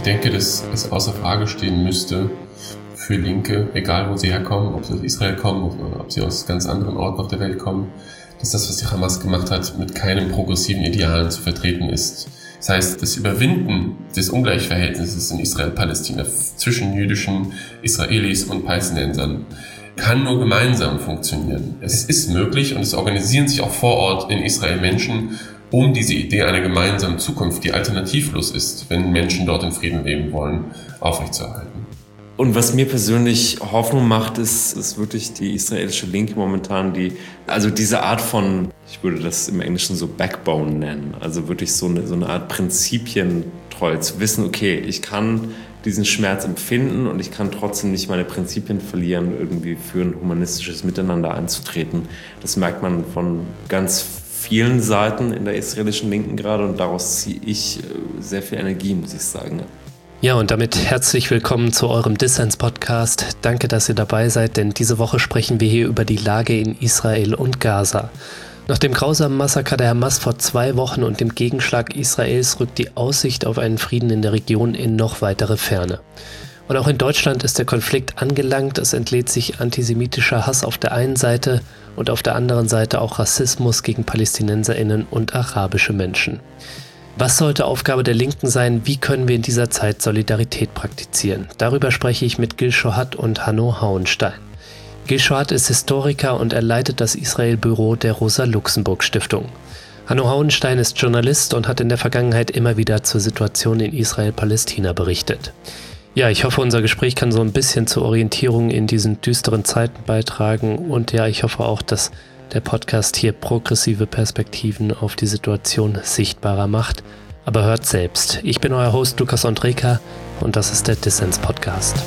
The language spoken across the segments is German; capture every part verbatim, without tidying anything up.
denke, dass es außer Frage stehen müsste für Linke, egal wo sie herkommen, ob sie aus Israel kommen oder ob sie aus ganz anderen Orten auf der Welt kommen, dass das, was die Hamas gemacht hat, mit keinem progressiven Idealen zu vertreten ist. Das heißt, das Überwinden des Ungleichverhältnisses in Israel-Palästina zwischen jüdischen Israelis und Palästinensern kann nur gemeinsam funktionieren. Es ist möglich und es organisieren sich auch vor Ort in Israel Menschen, um diese Idee einer gemeinsamen Zukunft, die alternativlos ist, wenn Menschen dort in Frieden leben wollen, aufrechtzuerhalten. Und was mir persönlich Hoffnung macht, ist, ist wirklich die israelische Linke momentan, die, also diese Art von, ich würde das im Englischen so Backbone nennen, also wirklich so eine, so eine Art Prinzipientreu, zu wissen, okay, ich kann diesen Schmerz empfinden und ich kann trotzdem nicht meine Prinzipien verlieren, irgendwie für ein humanistisches Miteinander einzutreten. Das merkt man von ganz vielen Seiten in der israelischen Linken gerade und daraus ziehe ich sehr viel Energie, muss ich sagen. Ja, und damit herzlich willkommen zu eurem Dissens-Podcast. Danke, dass ihr dabei seid, denn diese Woche sprechen wir hier über die Lage in Israel und Gaza. Nach dem grausamen Massaker der Hamas vor zwei Wochen und dem Gegenschlag Israels rückt die Aussicht auf einen Frieden in der Region in noch weitere Ferne. Und auch in Deutschland ist der Konflikt angelangt. Es entlädt sich antisemitischer Hass auf der einen Seite und auf der anderen Seite auch Rassismus gegen PalästinenserInnen und arabische Menschen. Was sollte Aufgabe der Linken sein? Wie können wir in dieser Zeit Solidarität praktizieren? Darüber spreche ich mit Gil Shohat und Hanno Hauenstein. Gil Shohat ist Historiker und er leitet das Israel-Büro der Rosa-Luxemburg-Stiftung. Hanno Hauenstein ist Journalist und hat in der Vergangenheit immer wieder zur Situation in Israel-Palästina berichtet. Ja, ich hoffe, unser Gespräch kann so ein bisschen zur Orientierung in diesen düsteren Zeiten beitragen und ja, ich hoffe auch, dass der Podcast hier progressive Perspektiven auf die Situation sichtbarer macht. Aber hört selbst. Ich bin euer Host Lukas Andreka und das ist der Dissens-Podcast.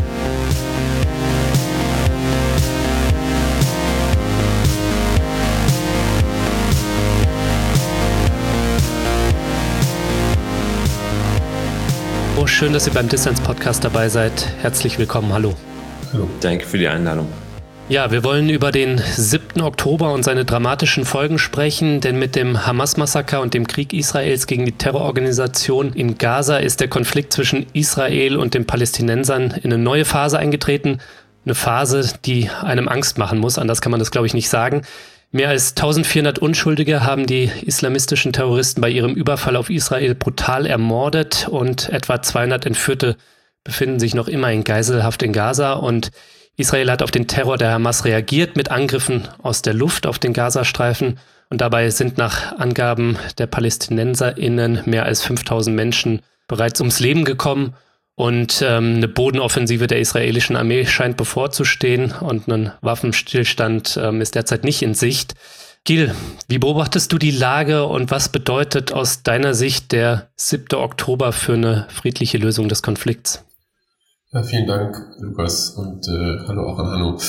Oh, schön, dass ihr beim Dissens-Podcast dabei seid. Herzlich willkommen. Hallo. Hallo. Danke für die Einladung. Ja, wir wollen über den siebten Oktober und seine dramatischen Folgen sprechen, denn mit dem Hamas-Massaker und dem Krieg Israels gegen die Terrororganisation in Gaza ist der Konflikt zwischen Israel und den Palästinensern in eine neue Phase eingetreten. Eine Phase, die einem Angst machen muss, anders kann man das, glaube ich, nicht sagen. Mehr als eintausendvierhundert Unschuldige haben die islamistischen Terroristen bei ihrem Überfall auf Israel brutal ermordet und etwa zweihundert Entführte befinden sich noch immer in Geiselhaft in Gaza und Israel hat auf den Terror der Hamas reagiert mit Angriffen aus der Luft auf den Gazastreifen und dabei sind nach Angaben der PalästinenserInnen mehr als fünftausend Menschen bereits ums Leben gekommen und ähm, eine Bodenoffensive der israelischen Armee scheint bevorzustehen und ein Waffenstillstand ähm, ist derzeit nicht in Sicht. Gil, wie beobachtest du die Lage und was bedeutet aus deiner Sicht der siebte Oktober für eine friedliche Lösung des Konflikts? Ja, vielen Dank, Lukas, und äh, hallo auch an Hanno.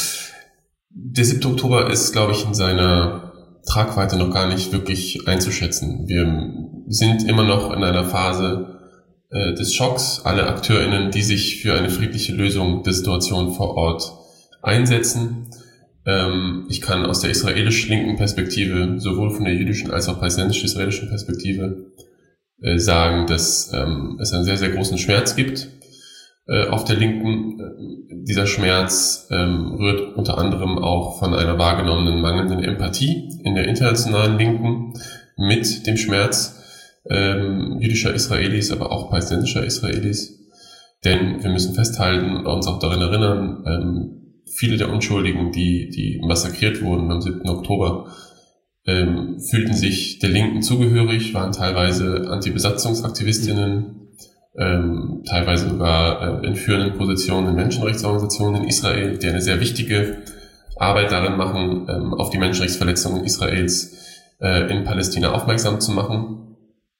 Der siebte Oktober ist, glaube ich, in seiner Tragweite noch gar nicht wirklich einzuschätzen. Wir sind immer noch in einer Phase äh, des Schocks. Alle AkteurInnen, die sich für eine friedliche Lösung der Situation vor Ort einsetzen. Ähm, ich kann aus der israelisch-linken Perspektive, sowohl von der jüdischen als auch palästinensisch-israelischen Perspektive, äh, sagen, dass ähm, es einen sehr, sehr großen Schmerz gibt. Auf der Linken, dieser Schmerz ähm, rührt unter anderem auch von einer wahrgenommenen mangelnden Empathie in der internationalen Linken mit dem Schmerz ähm, jüdischer Israelis, aber auch palästinensischer Israelis. Denn wir müssen festhalten und uns auch daran erinnern, ähm, viele der Unschuldigen, die, die massakriert wurden am siebten Oktober, ähm, fühlten sich der Linken zugehörig, waren teilweise Anti-Besatzungsaktivistinnen, Ähm, teilweise sogar äh, in führenden Positionen in Menschenrechtsorganisationen in Israel, die eine sehr wichtige Arbeit darin machen, ähm, auf die Menschenrechtsverletzungen Israels äh, in Palästina aufmerksam zu machen.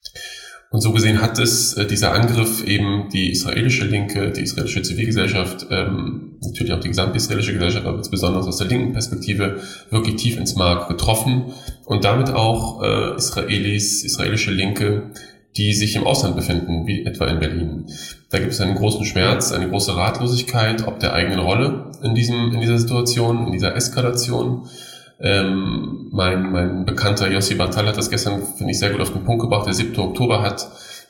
Und so gesehen hat es äh, dieser Angriff eben die israelische Linke, die israelische Zivilgesellschaft, ähm, natürlich auch die gesamte israelische Gesellschaft, aber besonders aus der linken Perspektive wirklich tief ins Mark getroffen und damit auch äh, Israelis, israelische Linke, die sich im Ausland befinden, wie etwa in Berlin. Da gibt es einen großen Schmerz, eine große Ratlosigkeit ob der eigenen Rolle in diesem, in dieser Situation, in dieser Eskalation. Ähm, mein, mein Bekannter Yossi Bartal hat das gestern, finde ich, sehr gut auf den Punkt gebracht. Der siebte Oktober hat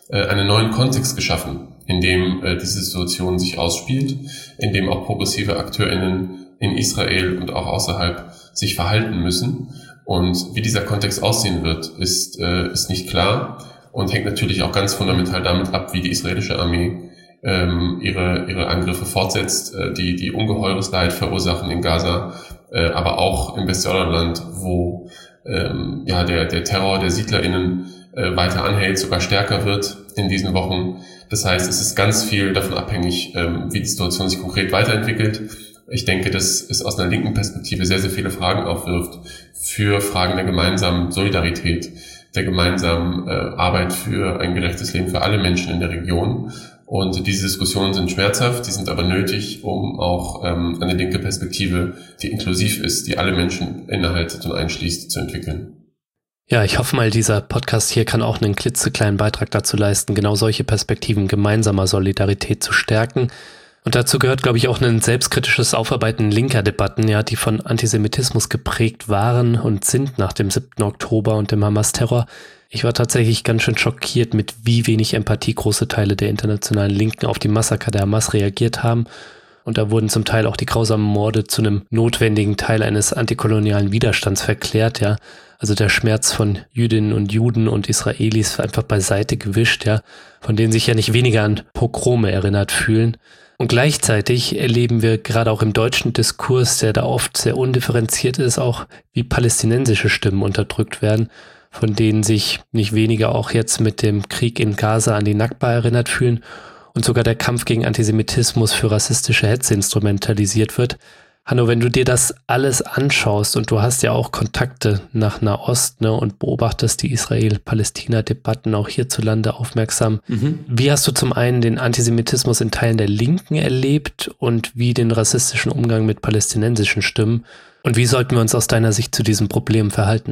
äh, einen neuen Kontext geschaffen, in dem äh, diese Situation sich ausspielt, in dem auch progressive AkteurInnen in Israel und auch außerhalb sich verhalten müssen. Und wie dieser Kontext aussehen wird, ist, äh, ist nicht klar und hängt natürlich auch ganz fundamental damit ab, wie die israelische Armee ähm, ihre, ihre Angriffe fortsetzt, äh, die, die ungeheures Leid verursachen in Gaza, äh, aber auch im Westjordanland, wo ähm, ja, der, der Terror der SiedlerInnen äh, weiter anhält, sogar stärker wird in diesen Wochen. Das heißt, es ist ganz viel davon abhängig, ähm, wie die Situation sich konkret weiterentwickelt. Ich denke, dass es aus einer linken Perspektive sehr, sehr viele Fragen aufwirft für Fragen der gemeinsamen Solidarität, der gemeinsamen äh, Arbeit für ein gerechtes Leben für alle Menschen in der Region. Und diese Diskussionen sind schmerzhaft, die sind aber nötig, um auch ähm, eine linke Perspektive, die inklusiv ist, die alle Menschen beinhaltet und einschließt, zu entwickeln. Ja, ich hoffe mal, dieser Podcast hier kann auch einen klitzekleinen Beitrag dazu leisten, genau solche Perspektiven gemeinsamer Solidarität zu stärken. Und dazu gehört, glaube ich, auch ein selbstkritisches Aufarbeiten linker Debatten, ja, die von Antisemitismus geprägt waren und sind nach dem siebten Oktober und dem Hamas-Terror. Ich war tatsächlich ganz schön schockiert, mit wie wenig Empathie große Teile der internationalen Linken auf die Massaker der Hamas reagiert haben. Und da wurden zum Teil auch die grausamen Morde zu einem notwendigen Teil eines antikolonialen Widerstands verklärt, ja. Also der Schmerz von Jüdinnen und Juden und Israelis einfach beiseite gewischt, ja, von denen sich ja nicht weniger an Pogrome erinnert fühlen. Und gleichzeitig erleben wir gerade auch im deutschen Diskurs, der da oft sehr undifferenziert ist, auch wie palästinensische Stimmen unterdrückt werden, von denen sich nicht weniger auch jetzt mit dem Krieg in Gaza an die Nakba erinnert fühlen und sogar der Kampf gegen Antisemitismus für rassistische Hetze instrumentalisiert wird. Hanno, wenn du dir das alles anschaust und du hast ja auch Kontakte nach Nahost, ne, und beobachtest die Israel-Palästina-Debatten auch hierzulande aufmerksam, mhm. Wie hast du zum einen den Antisemitismus in Teilen der Linken erlebt und wie den rassistischen Umgang mit palästinensischen Stimmen? Und wie sollten wir uns aus deiner Sicht zu diesem Problem verhalten?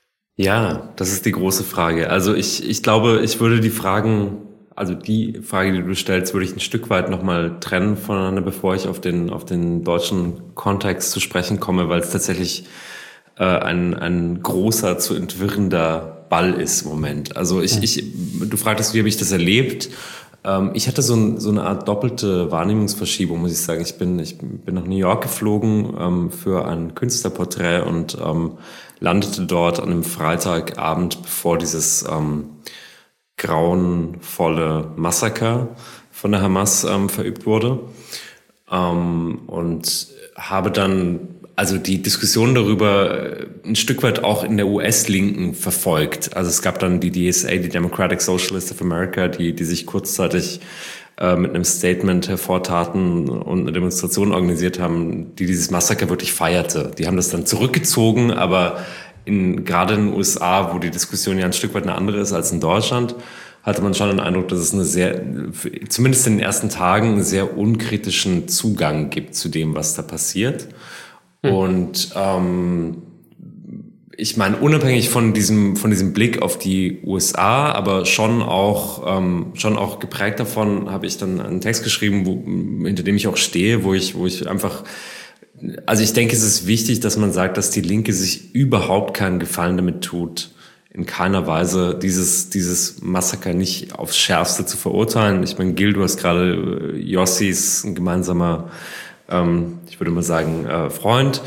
Ja, das ist die große Frage. Also ich, ich glaube, ich würde die Fragen... Also die Frage, die du stellst, würde ich ein Stück weit nochmal trennen voneinander, bevor ich auf den auf den deutschen Kontext zu sprechen komme, weil es tatsächlich äh, ein ein großer, zu entwirrender Ball ist im Moment. Also ich, ich du fragtest, wie habe ich das erlebt? Ähm, ich hatte so, ein, so eine Art doppelte Wahrnehmungsverschiebung, muss ich sagen. Ich bin ich bin nach New York geflogen ähm, für ein Künstlerporträt und ähm, landete dort an einem Freitagabend, bevor dieses ähm, grauenvolle Massaker von der Hamas ähm, verübt wurde, ähm, und habe dann also die Diskussion darüber ein Stück weit auch in der U S-Linken verfolgt. Also es gab dann die D S A, die Democratic Socialists of America, die die sich kurzzeitig äh, mit einem Statement hervortaten und eine Demonstration organisiert haben, die dieses Massaker wirklich feierte. Die haben das dann zurückgezogen, aber In, gerade in den U S A, wo die Diskussion ja ein Stück weit eine andere ist als in Deutschland, hatte man schon den Eindruck, dass es eine sehr, zumindest in den ersten Tagen, einen sehr unkritischen Zugang gibt zu dem, was da passiert. Mhm. Und ähm, ich meine, unabhängig von diesem von diesem Blick auf die U S A, aber schon auch ähm, schon auch geprägt davon, habe ich dann einen Text geschrieben, wo, hinter dem ich auch stehe, wo ich wo ich einfach Also ich denke, es ist wichtig, dass man sagt, dass die Linke sich überhaupt keinen Gefallen damit tut, in keiner Weise dieses dieses Massaker nicht aufs Schärfste zu verurteilen. Ich meine, Gil, du hast gerade Yossis, ein gemeinsamer, ähm, ich würde mal sagen, äh, Freund.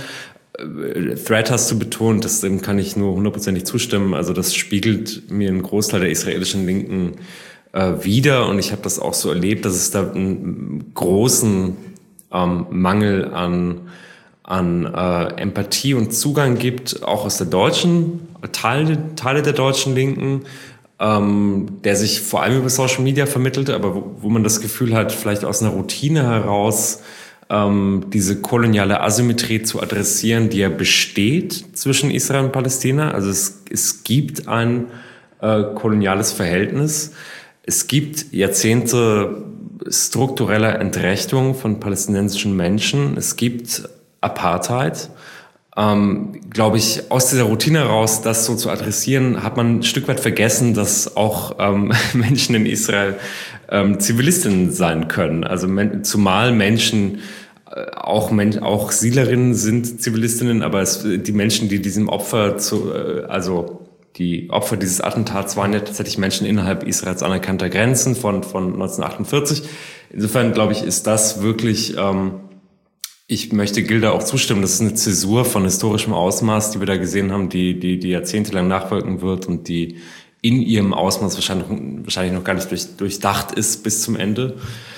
Thread hast du betont, das, dem kann ich nur hundertprozentig zustimmen. Also das spiegelt mir einen Großteil der israelischen Linken äh, wider, und ich habe das auch so erlebt, dass es da einen großen ähm, Mangel an an äh, Empathie und Zugang gibt, auch aus der deutschen, Teile, Teile der deutschen Linken, ähm, der sich vor allem über Social Media vermittelt, aber wo, wo man das Gefühl hat, vielleicht aus einer Routine heraus ähm, diese koloniale Asymmetrie zu adressieren, die ja besteht zwischen Israel und Palästina. Also es, es gibt ein äh, koloniales Verhältnis. Es gibt Jahrzehnte struktureller Entrechtung von palästinensischen Menschen. Es gibt Apartheid. Ähm, glaube ich, aus dieser Routine heraus, das so zu adressieren, hat man ein Stück weit vergessen, dass auch ähm, Menschen in Israel ähm, Zivilistinnen sein können. Also men- zumal Menschen, äh, auch, Men- auch Siedlerinnen sind Zivilistinnen, aber es, die Menschen, die diesem Opfer zu, äh, also die Opfer dieses Attentats waren ja tatsächlich Menschen innerhalb Israels anerkannter Grenzen von, von neunzehnhundertachtundvierzig. Insofern, glaube ich, ist das wirklich, ähm, ich möchte Gilda auch zustimmen, das ist eine Zäsur von historischem Ausmaß, die wir da gesehen haben, die, die, die jahrzehntelang nachwirken wird und die in ihrem Ausmaß wahrscheinlich, wahrscheinlich noch gar nicht durch, durchdacht ist bis zum Ende.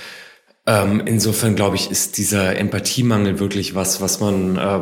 Ähm, insofern, glaube ich, ist dieser Empathiemangel wirklich was, was man, äh,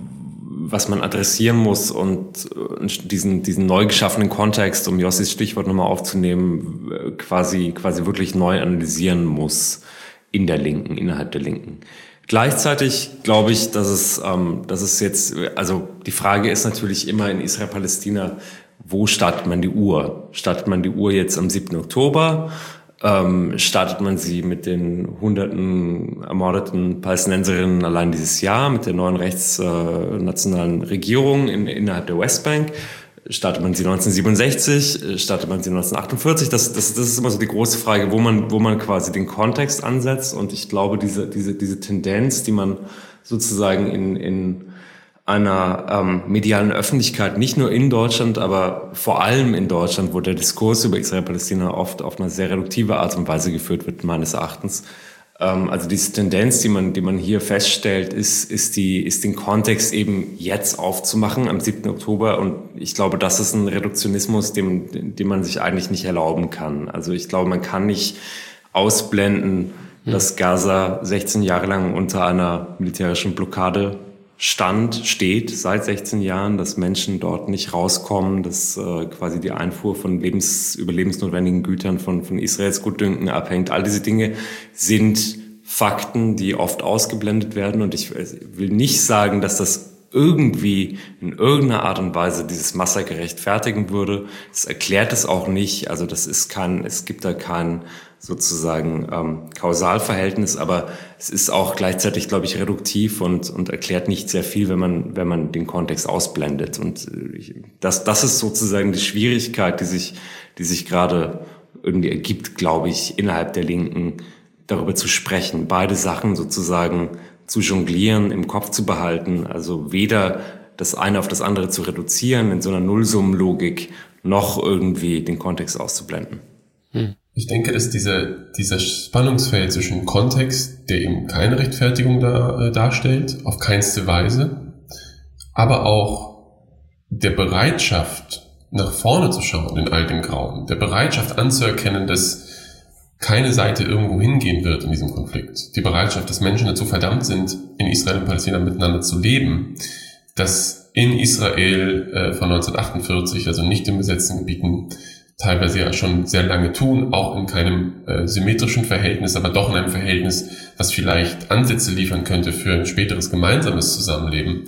was man adressieren muss und diesen, diesen neu geschaffenen Kontext, um Jossis Stichwort nochmal aufzunehmen, quasi, quasi wirklich neu analysieren muss in der Linken, innerhalb der Linken. Gleichzeitig glaube ich, dass es, ähm, dass es jetzt, also die Frage ist natürlich immer in Israel-Palästina, wo startet man die Uhr? Startet man die Uhr jetzt am siebten Oktober? Ähm, startet man sie mit den hunderten ermordeten Palästinenserinnen allein dieses Jahr, mit der neuen rechtsnationalen äh, Regierung in, innerhalb der Westbank? Startet man sie neunzehnhundertsiebenundsechzig? Startet man sie neunzehnhundertachtundvierzig? Das, das, das ist immer so die große Frage, wo man, wo man quasi den Kontext ansetzt. Und ich glaube, diese, diese, diese Tendenz, die man sozusagen in, in einer ähm, medialen Öffentlichkeit, nicht nur in Deutschland, aber vor allem in Deutschland, wo der Diskurs über Israel-Palästina oft auf eine sehr reduktive Art und Weise geführt wird, meines Erachtens. Ähm, also diese Tendenz, die man, die man hier feststellt, ist, ist die, ist den Kontext eben jetzt aufzumachen am siebten Oktober. Und ich glaube, das ist ein Reduktionismus, dem, dem man sich eigentlich nicht erlauben kann. Also ich glaube, man kann nicht ausblenden, hm. dass Gaza sechzehn Jahre lang unter einer militärischen Blockade stand, steht seit sechzehn Jahren, dass Menschen dort nicht rauskommen, dass äh, quasi die Einfuhr von lebens-, überlebensnotwendigen Gütern von, von Israels Gutdünken abhängt. All diese Dinge sind Fakten, die oft ausgeblendet werden. Und ich will nicht sagen, dass das irgendwie in irgendeiner Art und Weise dieses Massaker rechtfertigen würde. Es erklärt es auch nicht. Also das ist kein, es gibt da kein sozusagen ähm, Kausalverhältnis, aber es ist auch gleichzeitig, glaube ich, reduktiv und und erklärt nicht sehr viel, wenn man wenn man den Kontext ausblendet. Und äh, das das ist sozusagen die Schwierigkeit, die sich die sich gerade irgendwie ergibt, glaube ich, innerhalb der Linken, darüber zu sprechen, beide Sachen sozusagen zu jonglieren, im Kopf zu behalten, also weder das eine auf das andere zu reduzieren in so einer Nullsummenlogik, noch irgendwie den Kontext auszublenden. Hm. Ich denke, dass dieser, dieser Spannungsfeld zwischen Kontext, der eben keine Rechtfertigung da, äh, darstellt, auf keinste Weise, aber auch der Bereitschaft, nach vorne zu schauen in all dem Grauen, der Bereitschaft anzuerkennen, dass keine Seite irgendwo hingehen wird in diesem Konflikt, die Bereitschaft, dass Menschen dazu verdammt sind, in Israel und Palästina miteinander zu leben, dass in Israel äh, von neunzehnhundertachtundvierzig, also nicht in besetzten Gebieten, teilweise ja schon sehr lange tun, auch in keinem äh, symmetrischen Verhältnis, aber doch in einem Verhältnis, was vielleicht Ansätze liefern könnte für ein späteres gemeinsames Zusammenleben.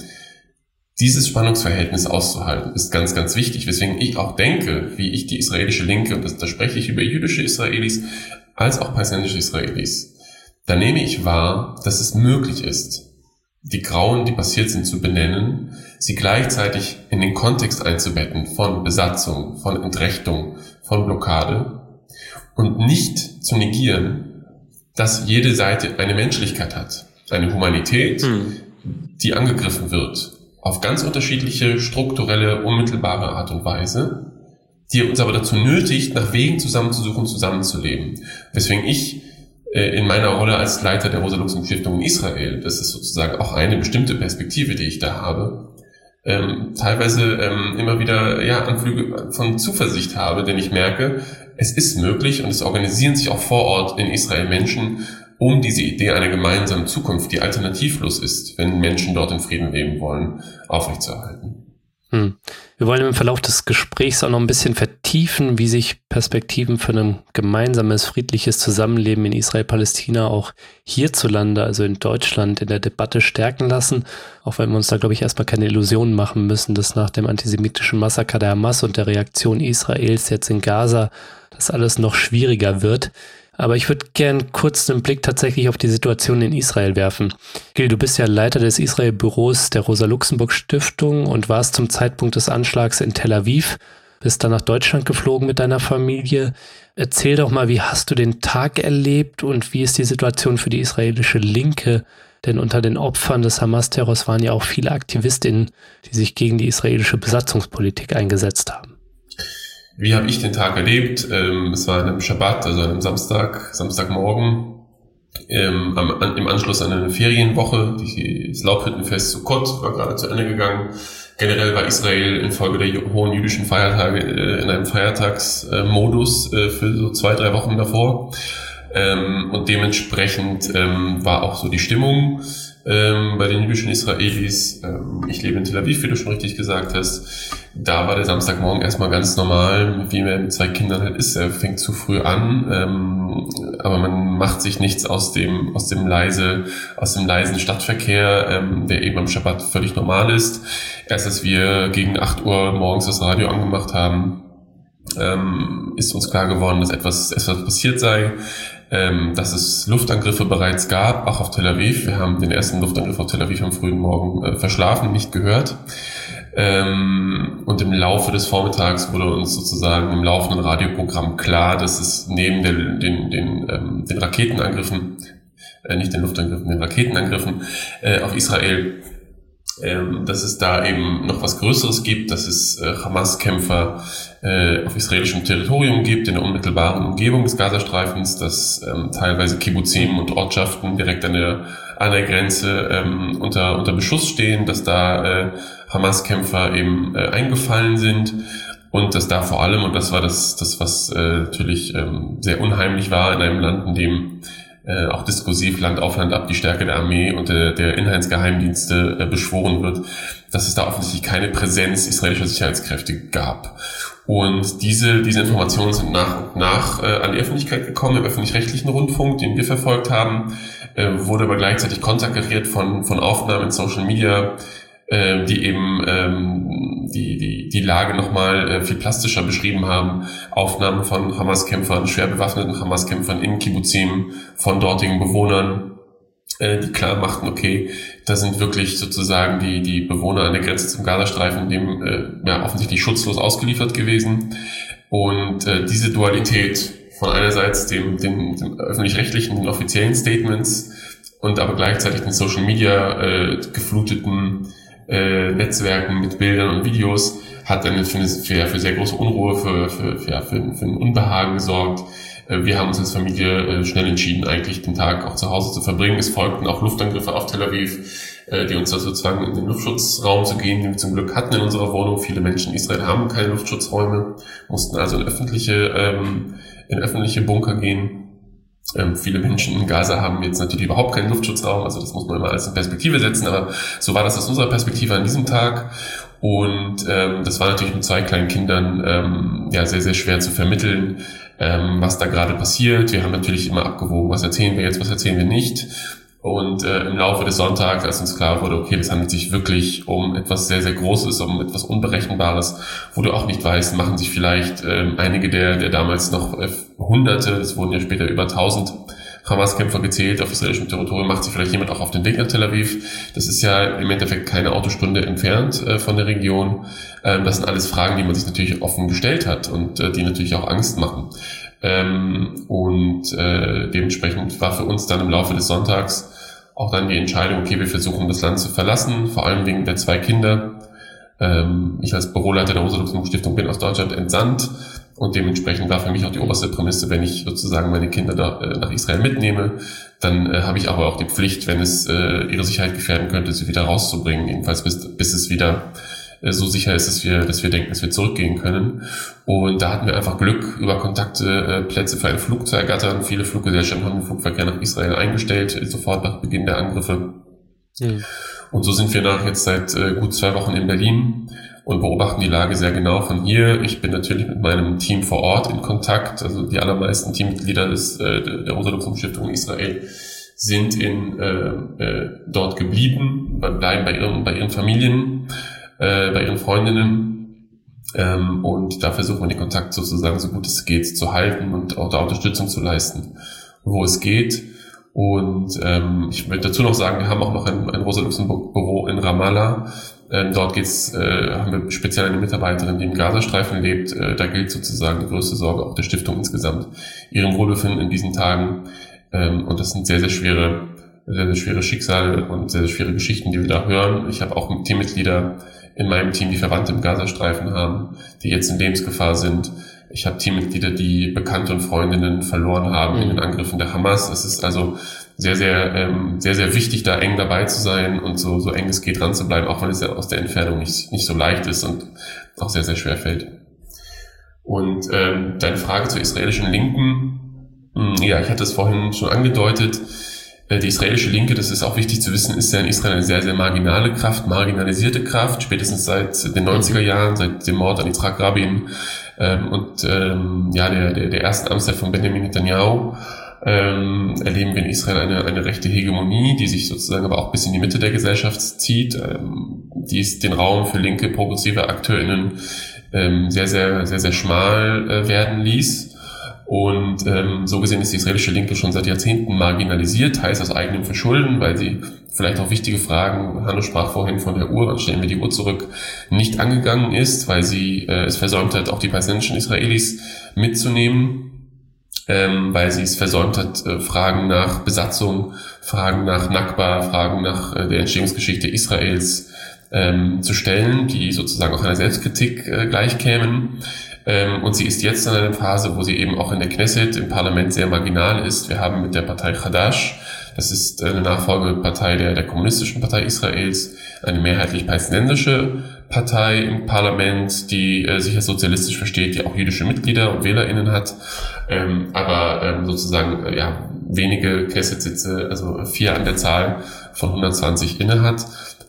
Dieses Spannungsverhältnis auszuhalten, ist ganz, ganz wichtig, weswegen ich auch denke, wie ich die israelische Linke, und das, da spreche ich über jüdische Israelis, als auch palästinensische Israelis, da nehme ich wahr, dass es möglich ist, die Grauen, die passiert sind, zu benennen, sie gleichzeitig in den Kontext einzubetten von Besatzung, von Entrechtung, von Blockade und nicht zu negieren, dass jede Seite eine Menschlichkeit hat, eine Humanität, hm. die angegriffen wird, auf ganz unterschiedliche, strukturelle, unmittelbare Art und Weise, die uns aber dazu nötigt, nach Wegen zusammenzusuchen, zusammenzuleben. Weswegen ich in meiner Rolle als Leiter der Rosa-Luxemburg-Stiftung in Israel, das ist sozusagen auch eine bestimmte Perspektive, die ich da habe, ähm, teilweise ähm, immer wieder ja Anflüge von Zuversicht habe, denn ich merke, es ist möglich und es organisieren sich auch vor Ort in Israel Menschen, um diese Idee einer gemeinsamen Zukunft, die alternativlos ist, wenn Menschen dort in Frieden leben wollen, aufrechtzuerhalten. Hm. Wir wollen im Verlauf des Gesprächs auch noch ein bisschen vertiefen, wie sich Perspektiven für ein gemeinsames, friedliches Zusammenleben in Israel-Palästina auch hierzulande, also in Deutschland, in der Debatte stärken lassen. Auch wenn wir uns da, glaube ich, erstmal keine Illusionen machen müssen, dass nach dem antisemitischen Massaker der Hamas und der Reaktion Israels jetzt in Gaza das alles noch schwieriger wird. Aber ich würde gern kurz einen Blick tatsächlich auf die Situation in Israel werfen. Gil, du bist ja Leiter des Israel-Büros der Rosa-Luxemburg-Stiftung und warst zum Zeitpunkt des Anschlags in Tel Aviv, bist dann nach Deutschland geflogen mit deiner Familie. Erzähl doch mal, wie hast du den Tag erlebt und wie ist die Situation für die israelische Linke? Denn unter den Opfern des Hamas-Terrors waren ja auch viele AktivistInnen, die sich gegen die israelische Besatzungspolitik eingesetzt haben. Wie habe ich den Tag erlebt? Ähm, es war an einem Schabbat, also an einem Samstag, Samstagmorgen, ähm, am, an, im Anschluss an eine Ferienwoche. Die, das Laubhüttenfest Sukkot war gerade zu Ende gegangen. Generell war Israel infolge der hohen jüdischen Feiertage äh, in einem Feiertagsmodus äh, für so zwei, drei Wochen davor. Ähm, und dementsprechend ähm, war auch so die Stimmung ähm, bei den jüdischen Israelis. Ähm, ich lebe in Tel Aviv, wie du schon richtig gesagt hast. Da war der Samstagmorgen erstmal ganz normal, wie man mit zwei Kindern halt ist. Er fängt zu früh an, ähm, aber man macht sich nichts aus dem aus dem leise aus dem leisen Stadtverkehr, ähm, der eben am Schabbat völlig normal ist. Erst als wir gegen acht Uhr morgens das Radio angemacht haben, ähm, ist uns klar geworden, dass etwas etwas passiert sei. Ähm, dass es Luftangriffe bereits gab, auch auf Tel Aviv. Wir haben den ersten Luftangriff auf Tel Aviv am frühen Morgen äh, verschlafen, nicht gehört. Ähm, und im Laufe des Vormittags wurde uns sozusagen im laufenden Radioprogramm klar, dass es neben den, den, den, ähm, den Raketenangriffen, äh, nicht den Luftangriffen, den Raketenangriffen äh, auf Israel, ähm, dass es da eben noch was Größeres gibt, dass es äh, Hamas-Kämpfer äh, auf israelischem Territorium gibt, in der unmittelbaren Umgebung des Gazastreifens, dass ähm, teilweise Kibbuzim und Ortschaften direkt an der an der Grenze ähm, unter unter Beschuss stehen, dass da äh, Hamas-Kämpfer eben äh, eingefallen sind und dass da vor allem, und das war das, das was äh, natürlich ähm, sehr unheimlich war in einem Land, in dem äh, auch diskursiv Land auf Land ab die Stärke der Armee und der, der Inhaltsgeheimdienste äh, beschworen wird, dass es da offensichtlich keine Präsenz israelischer Sicherheitskräfte gab. Und diese diese Informationen sind nach und nach äh, an die Öffentlichkeit gekommen, im öffentlich-rechtlichen Rundfunk, den wir verfolgt haben, äh, wurde aber gleichzeitig konterkariert von von Aufnahmen in Social Media, äh, die eben ähm, die die die Lage nochmal äh, viel plastischer beschrieben haben. Aufnahmen von Hamas-Kämpfern, schwer bewaffneten Hamas-Kämpfern in Kibbuzim, von dortigen Bewohnern, äh, die klar machten, okay, da sind wirklich sozusagen die die Bewohner an der Grenze zum Gazastreifen dem äh, ja offensichtlich schutzlos ausgeliefert gewesen. Und äh, diese Dualität von einerseits dem, dem, dem öffentlich-rechtlichen, den offiziellen Statements und aber gleichzeitig den Social Media äh, gefluteten äh, Netzwerken mit Bildern und Videos hat dann für, eine, für, für sehr große Unruhe, für, für, für, für, für ein Unbehagen gesorgt. Äh, wir haben uns als Familie äh, schnell entschieden, eigentlich den Tag auch zu Hause zu verbringen. Es folgten auch Luftangriffe auf Tel Aviv, äh, die uns dazu zwangen, in den Luftschutzraum zu gehen, den wir zum Glück hatten in unserer Wohnung. Viele Menschen in Israel haben keine Luftschutzräume, mussten also in öffentliche, ähm, in öffentliche Bunker gehen. Ähm, viele Menschen in Gaza haben jetzt natürlich überhaupt keinen Luftschutzraum, also das muss man immer alles in Perspektive setzen, aber so war das aus unserer Perspektive an diesem Tag. Und ähm, das war natürlich mit zwei kleinen Kindern ähm, ja sehr, sehr schwer zu vermitteln, ähm, was da gerade passiert. Wir haben natürlich immer abgewogen, was erzählen wir jetzt, was erzählen wir nicht. Und äh, im Laufe des Sonntags, als uns klar wurde, okay, das handelt sich wirklich um etwas sehr, sehr Großes, um etwas Unberechenbares, wo du auch nicht weißt, machen sich vielleicht äh, einige der, der damals noch äh, Hunderte, es wurden ja später über tausend Hamas-Kämpfer gezählt auf israelischem Territorium, macht sich vielleicht jemand auch auf den Weg nach Tel Aviv. Das ist ja im Endeffekt keine Autostunde entfernt äh, von der Region. Ähm, das sind alles Fragen, die man sich natürlich offen gestellt hat und äh, die natürlich auch Angst machen. Ähm, und äh, dementsprechend war für uns dann im Laufe des Sonntags auch dann die Entscheidung, okay, wir versuchen das Land zu verlassen, vor allem wegen der zwei Kinder. Ähm, ich als Büroleiter der Rosa-Luxemburg-Stiftung bin aus Deutschland entsandt und dementsprechend war für mich auch die oberste Prämisse, wenn ich sozusagen meine Kinder da, äh, nach Israel mitnehme, dann äh, habe ich aber auch die Pflicht, wenn es äh, ihre Sicherheit gefährden könnte, sie wieder rauszubringen, jedenfalls bis, bis es wieder äh, so sicher ist, dass wir, dass wir denken, dass wir zurückgehen können. Und da hatten wir einfach Glück, über Kontakte äh, Plätze für einen Flug zu ergattern. Viele Fluggesellschaften haben den Flugverkehr nach Israel eingestellt, sofort nach Beginn der Angriffe. Mhm. Und so sind wir nach jetzt seit äh, gut zwei Wochen in Berlin und beobachten die Lage sehr genau von hier. Ich bin natürlich mit meinem Team vor Ort in Kontakt. Also die allermeisten Teammitglieder des, äh, der Rosa-Luxemburg-Stiftung in Israel sind in, äh, äh, dort geblieben, bleiben bei ihren, bei ihren Familien, äh, bei ihren Freundinnen. Ähm, und da versuchen wir den Kontakt sozusagen so gut es geht zu halten und auch da Unterstützung zu leisten, wo es geht. Und ähm, ich möchte dazu noch sagen, wir haben auch noch ein, ein Rosa-Luxemburg-Büro in Ramallah. Ähm, dort geht's, äh, haben wir speziell eine Mitarbeiterin, die im Gazastreifen lebt. Äh, da gilt sozusagen die größte Sorge auch der Stiftung insgesamt, ihrem Wohlbefinden in diesen Tagen. Ähm, und das sind sehr, sehr schwere sehr, sehr schwere Schicksale und sehr, sehr schwere Geschichten, die wir da hören. Ich habe auch Teammitglieder in meinem Team, die Verwandte im Gazastreifen haben, die jetzt in Lebensgefahr sind. Ich habe Teammitglieder, die Bekannte und Freundinnen verloren haben in den Angriffen der Hamas. Es ist also sehr, sehr, ähm, sehr, sehr wichtig, da eng dabei zu sein und so, so eng es geht dran zu bleiben, auch wenn es ja aus der Entfernung nicht, nicht so leicht ist und auch sehr, sehr schwer fällt. Und ähm, deine Frage zur israelischen Linken, mh, ja, ich hatte es vorhin schon angedeutet. Die israelische Linke, das ist auch wichtig zu wissen, ist ja in Israel eine sehr, sehr marginale Kraft, marginalisierte Kraft, spätestens seit den neunziger Jahren, seit dem Mord an Yitzhak Rabin ähm, und ähm, ja der, der, der ersten Amtszeit von Benjamin Netanyahu ähm, erleben wir in Israel eine, eine rechte Hegemonie, die sich sozusagen aber auch bis in die Mitte der Gesellschaft zieht, ähm, die es den Raum für linke, progressive AkteurInnen ähm, sehr, sehr, sehr, sehr schmal äh, werden ließ. Und ähm, so gesehen ist die israelische Linke schon seit Jahrzehnten marginalisiert, teils aus eigenem Verschulden, weil sie vielleicht auch wichtige Fragen, Hanno sprach vorhin von der Uhr, wann stellen wir die Uhr zurück, nicht angegangen ist, weil sie äh, es versäumt hat, auch die palästinensischen Israelis mitzunehmen, ähm, weil sie es versäumt hat, äh, Fragen nach Besatzung, Fragen nach Nakba, Fragen nach äh, der Entstehungsgeschichte Israels ähm, zu stellen, die sozusagen auch einer Selbstkritik äh, gleichkämen. Und sie ist jetzt in einer Phase, wo sie eben auch in der Knesset, im Parlament, sehr marginal ist. Wir haben mit der Partei Chadash, das ist eine Nachfolgepartei der, der kommunistischen Partei Israels, eine mehrheitlich palästinensische Partei im Parlament, die äh, sich als sozialistisch versteht, die auch jüdische Mitglieder und WählerInnen hat, ähm, aber ähm, sozusagen äh, ja wenige Knesset-Sitze, also vier an der Zahl von hundertzwanzig inne hat.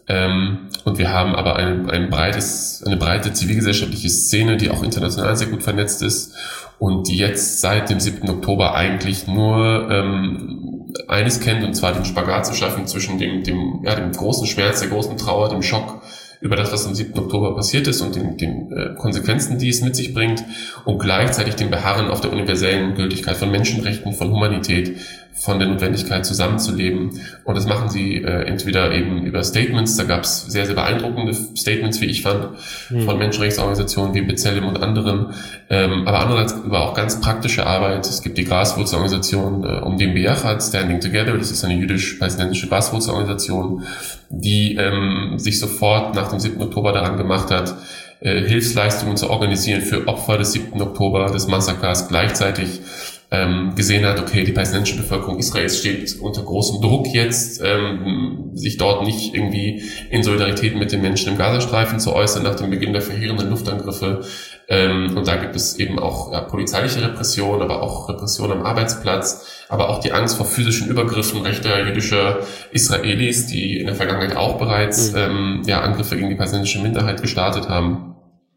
Ähm, und wir haben aber ein, ein breites, eine breite zivilgesellschaftliche Szene, die auch international sehr gut vernetzt ist und die jetzt seit dem siebten Oktober eigentlich nur ähm, eines kennt, und zwar den Spagat zu schaffen zwischen dem, dem, ja, dem großen Schmerz, der großen Trauer, dem Schock über das, was am siebten Oktober passiert ist und den, den äh, Konsequenzen, die es mit sich bringt, und gleichzeitig dem Beharren auf der universellen Gültigkeit von Menschenrechten, von Humanität, von der Notwendigkeit zusammenzuleben. Und das machen sie äh, entweder eben über Statements, da gab es sehr, sehr beeindruckende Statements, wie ich fand, mhm. von Menschenrechtsorganisationen wie B'Tselem und anderen, ähm, aber andererseits über auch ganz praktische Arbeit. Es gibt die Graswurzelorganisation äh, um den Bejachad, Standing Together, das ist eine jüdisch-palästinensische Graswurzelorganisation, die ähm, sich sofort nach dem siebten Oktober daran gemacht hat, äh, Hilfsleistungen zu organisieren für Opfer des siebten Oktober, des Massakers, gleichzeitig ähm, gesehen hat, okay, die palästinensische Bevölkerung Israels steht unter großem Druck jetzt, ähm, sich dort nicht irgendwie in Solidarität mit den Menschen im Gazastreifen zu äußern nach dem Beginn der verheerenden Luftangriffe. Ähm, und da gibt es eben auch ja, polizeiliche Repression, aber auch Repression am Arbeitsplatz, aber auch die Angst vor physischen Übergriffen rechter jüdischer Israelis, die in der Vergangenheit auch bereits mhm. ähm, ja, Angriffe gegen die palästinensische Minderheit gestartet haben.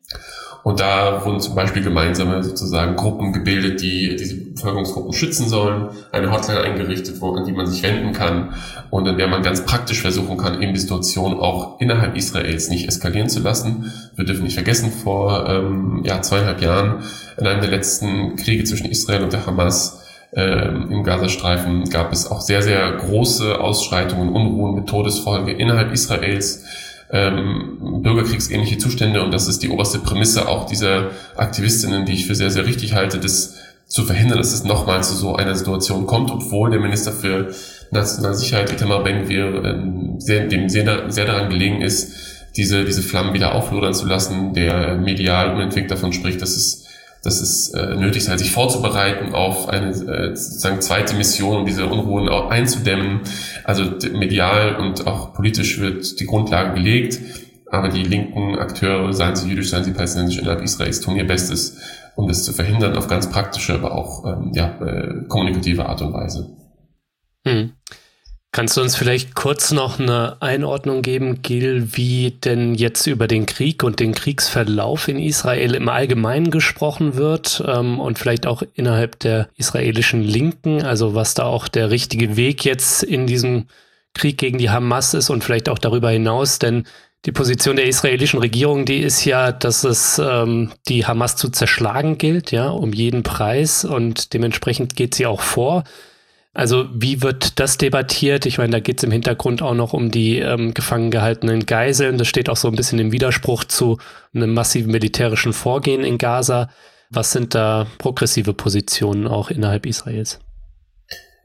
Und da wurden zum Beispiel gemeinsame sozusagen Gruppen gebildet, die diese Bevölkerungsgruppen schützen sollen, eine Hotline eingerichtet, wo, an die man sich wenden kann und in der man ganz praktisch versuchen kann, eben die Situation auch innerhalb Israels nicht eskalieren zu lassen. Wir dürfen nicht vergessen, vor ähm, ja, zweieinhalb Jahren, in einem der letzten Kriege zwischen Israel und der Hamas ähm, im Gazastreifen, gab es auch sehr, sehr große Ausschreitungen, Unruhen mit Todesfolge innerhalb Israels, Ähm, bürgerkriegsähnliche Zustände, und das ist die oberste Prämisse auch dieser Aktivistinnen, die ich für sehr, sehr richtig halte, das zu verhindern, dass es nochmal zu so einer Situation kommt, obwohl der Minister für nationale Sicherheit, Itamar Ben-Gvir, ähm, sehr, dem sehr, sehr daran gelegen ist, diese, diese Flammen wieder auflodern zu lassen, der medial unentwegt davon spricht, dass es dass es äh, nötig sei, sich vorzubereiten auf eine äh, sozusagen zweite Mission, um diese Unruhen auch einzudämmen. Also medial und auch politisch wird die Grundlage gelegt, aber die linken Akteure, seien sie jüdisch, seien sie palästinensisch, innerhalb Israels, tun ihr Bestes, um das zu verhindern, auf ganz praktische, aber auch ähm, ja, äh, kommunikative Art und Weise. Hm. Kannst du uns vielleicht kurz noch eine Einordnung geben, Gil, wie denn jetzt über den Krieg und den Kriegsverlauf in Israel im Allgemeinen gesprochen wird ähm, und vielleicht auch innerhalb der israelischen Linken, also was da auch der richtige Weg jetzt in diesem Krieg gegen die Hamas ist und vielleicht auch darüber hinaus, denn die Position der israelischen Regierung, die ist ja, dass es ähm, die Hamas zu zerschlagen gilt, ja, um jeden Preis, und dementsprechend geht sie auch vor. Also wie wird das debattiert? Ich meine, da geht es im Hintergrund auch noch um die ähm, gefangen gehaltenen Geiseln. Das steht auch so ein bisschen im Widerspruch zu einem massiven militärischen Vorgehen in Gaza. Was sind da progressive Positionen auch innerhalb Israels?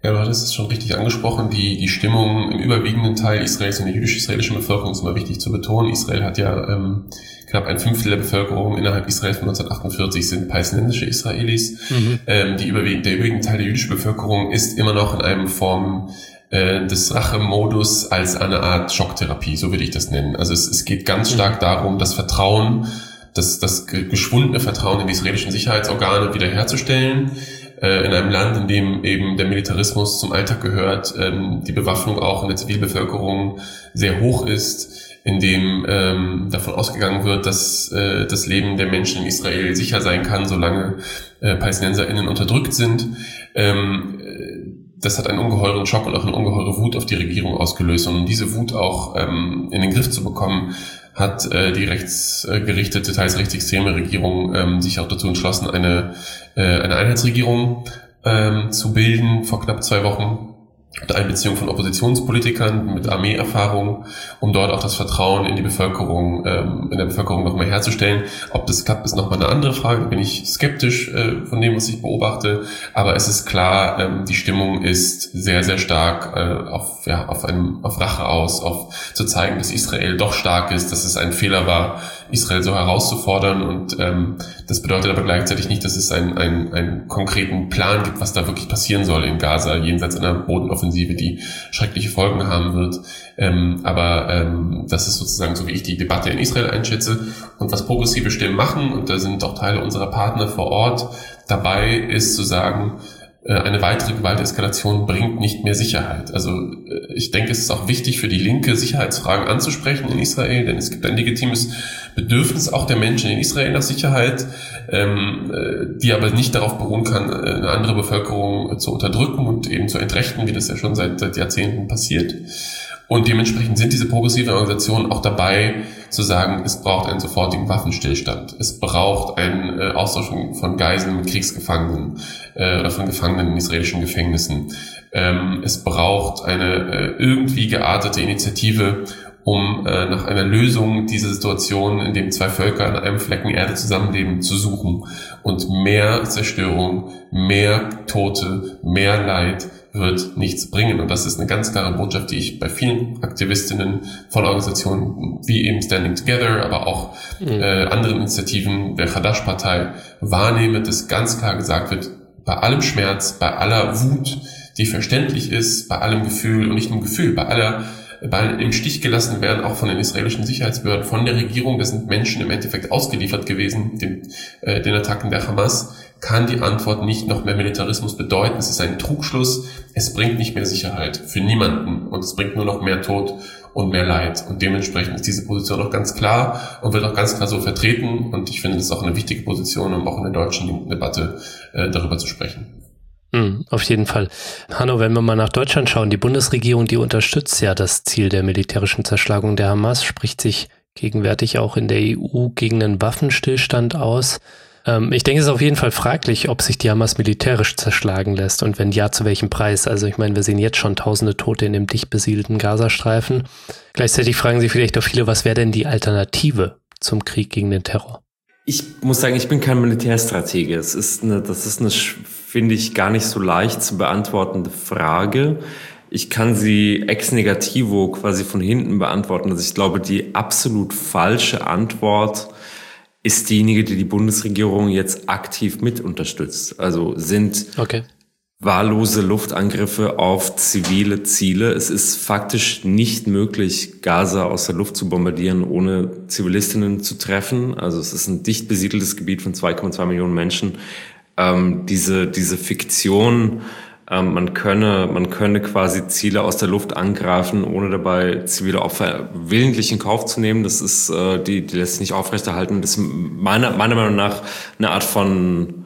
Ja, du hattest es schon richtig angesprochen, die, die Stimmung im überwiegenden Teil Israels und der jüdisch-israelischen Bevölkerung ist immer wichtig zu betonen. Israel hat ja ähm, knapp ein Fünftel der Bevölkerung innerhalb Israels von neunzehnhundertachtundvierzig sind palästinensische Israelis. Mhm. Ähm, die überwiegend, der überwiegende Teil der jüdischen Bevölkerung ist immer noch in einem Form äh, des Rachemodus als eine Art Schocktherapie, so würde ich das nennen. Also es, es geht ganz stark darum, das Vertrauen, das, das geschwundene Vertrauen in die israelischen Sicherheitsorgane wiederherzustellen. In einem Land, in dem eben der Militarismus zum Alltag gehört, die Bewaffnung auch in der Zivilbevölkerung sehr hoch ist, in dem ähm, davon ausgegangen wird, dass äh, das Leben der Menschen in Israel sicher sein kann, solange äh, PalästinenserInnen unterdrückt sind. Ähm, das hat einen ungeheuren Schock und auch eine ungeheure Wut auf die Regierung ausgelöst. Und um diese Wut auch ähm, in den Griff zu bekommen, hat äh, die rechtsgerichtete, teils rechtsextreme Regierung ähm, sich auch dazu entschlossen, eine äh, eine Einheitsregierung ähm, zu bilden vor knapp zwei Wochen. Unter Einbeziehung von Oppositionspolitikern mit Armeeerfahrung, um dort auch das Vertrauen in die Bevölkerung, ähm, in der Bevölkerung nochmal herzustellen. Ob das klappt, ist nochmal eine andere Frage. Da bin ich skeptisch äh, von dem, was ich beobachte. Aber es ist klar, ähm, die Stimmung ist sehr, sehr stark äh, auf, ja, auf einem, auf Rache aus, auf zu zeigen, dass Israel doch stark ist, dass es ein Fehler war, Israel so herauszufordern. Und ähm, das bedeutet aber gleichzeitig nicht, dass es einen, einen, einen konkreten Plan gibt, was da wirklich passieren soll in Gaza, jenseits einer Bodenoffensive, die schreckliche Folgen haben wird. Ähm, aber ähm, das ist sozusagen so, wie ich die Debatte in Israel einschätze. Und was progressive Stimmen machen, und da sind auch Teile unserer Partner vor Ort dabei, ist zu sagen, äh, eine weitere Gewalteskalation bringt nicht mehr Sicherheit. Also äh, ich denke, es ist auch wichtig für die Linke, Sicherheitsfragen anzusprechen in Israel, denn es gibt ein legitimes Bedürfnis auch der Menschen in Israel nach Sicherheit, ähm, die aber nicht darauf beruhen kann, eine andere Bevölkerung zu unterdrücken und eben zu entrechten, wie das ja schon seit, seit Jahrzehnten passiert. Und dementsprechend sind diese progressiven Organisationen auch dabei zu sagen, es braucht einen sofortigen Waffenstillstand. Es braucht einen äh, Austausch von, von Geiseln mit Kriegsgefangenen äh, oder von Gefangenen in israelischen Gefängnissen. Ähm, es braucht eine äh, irgendwie geartete Initiative, um äh, nach einer Lösung dieser Situation, in dem zwei Völker an einem Flecken Erde zusammenleben, zu suchen. Und mehr Zerstörung, mehr Tote, mehr Leid wird nichts bringen. Und das ist eine ganz klare Botschaft, die ich bei vielen Aktivistinnen von Organisationen wie eben Standing Together, aber auch mhm. äh, anderen Initiativen der Hadash-Partei wahrnehme, dass ganz klar gesagt wird, bei allem Schmerz, bei aller Wut, die verständlich ist, bei allem Gefühl und nicht nur Gefühl, bei aller weil im Stich gelassen werden, auch von den israelischen Sicherheitsbehörden, von der Regierung, das sind Menschen im Endeffekt ausgeliefert gewesen, den, äh, den Attacken der Hamas, kann die Antwort nicht noch mehr Militarismus bedeuten. Es ist ein Trugschluss, es bringt nicht mehr Sicherheit für niemanden und es bringt nur noch mehr Tod und mehr Leid. Und dementsprechend ist diese Position auch ganz klar und wird auch ganz klar so vertreten. Und ich finde, das ist auch eine wichtige Position, um auch in der deutschen Debatte äh, darüber zu sprechen. Auf jeden Fall. Hanno, wenn wir mal nach Deutschland schauen, die Bundesregierung, die unterstützt ja das Ziel der militärischen Zerschlagung der Hamas, spricht sich gegenwärtig auch in der E U gegen einen Waffenstillstand aus. Ähm, ich denke, es ist auf jeden Fall fraglich, ob sich die Hamas militärisch zerschlagen lässt und wenn ja, zu welchem Preis. Also ich meine, wir sehen jetzt schon tausende Tote in dem dicht besiedelten Gazastreifen. Gleichzeitig fragen sich vielleicht auch viele, was wäre denn die Alternative zum Krieg gegen den Terror? Ich muss sagen, ich bin kein Militärstratege. Es ist eine, das ist eine, finde ich, gar nicht so leicht zu beantwortende Frage. Ich kann sie ex negativo quasi von hinten beantworten. Also ich glaube, die absolut falsche Antwort ist diejenige, die die Bundesregierung jetzt aktiv mit unterstützt. Also sind okay. wahllose Luftangriffe auf zivile Ziele. Es ist faktisch nicht möglich, Gaza aus der Luft zu bombardieren, ohne Zivilistinnen zu treffen. Also es ist ein dicht besiedeltes Gebiet von zwei Komma zwei Millionen Menschen. Ähm, diese, diese Fiktion, ähm, man könne, man könne quasi Ziele aus der Luft angreifen, ohne dabei zivile Opfer willentlich in Kauf zu nehmen, das ist, äh, die, die lässt sich nicht aufrechterhalten. Das ist meiner, meiner Meinung nach eine Art von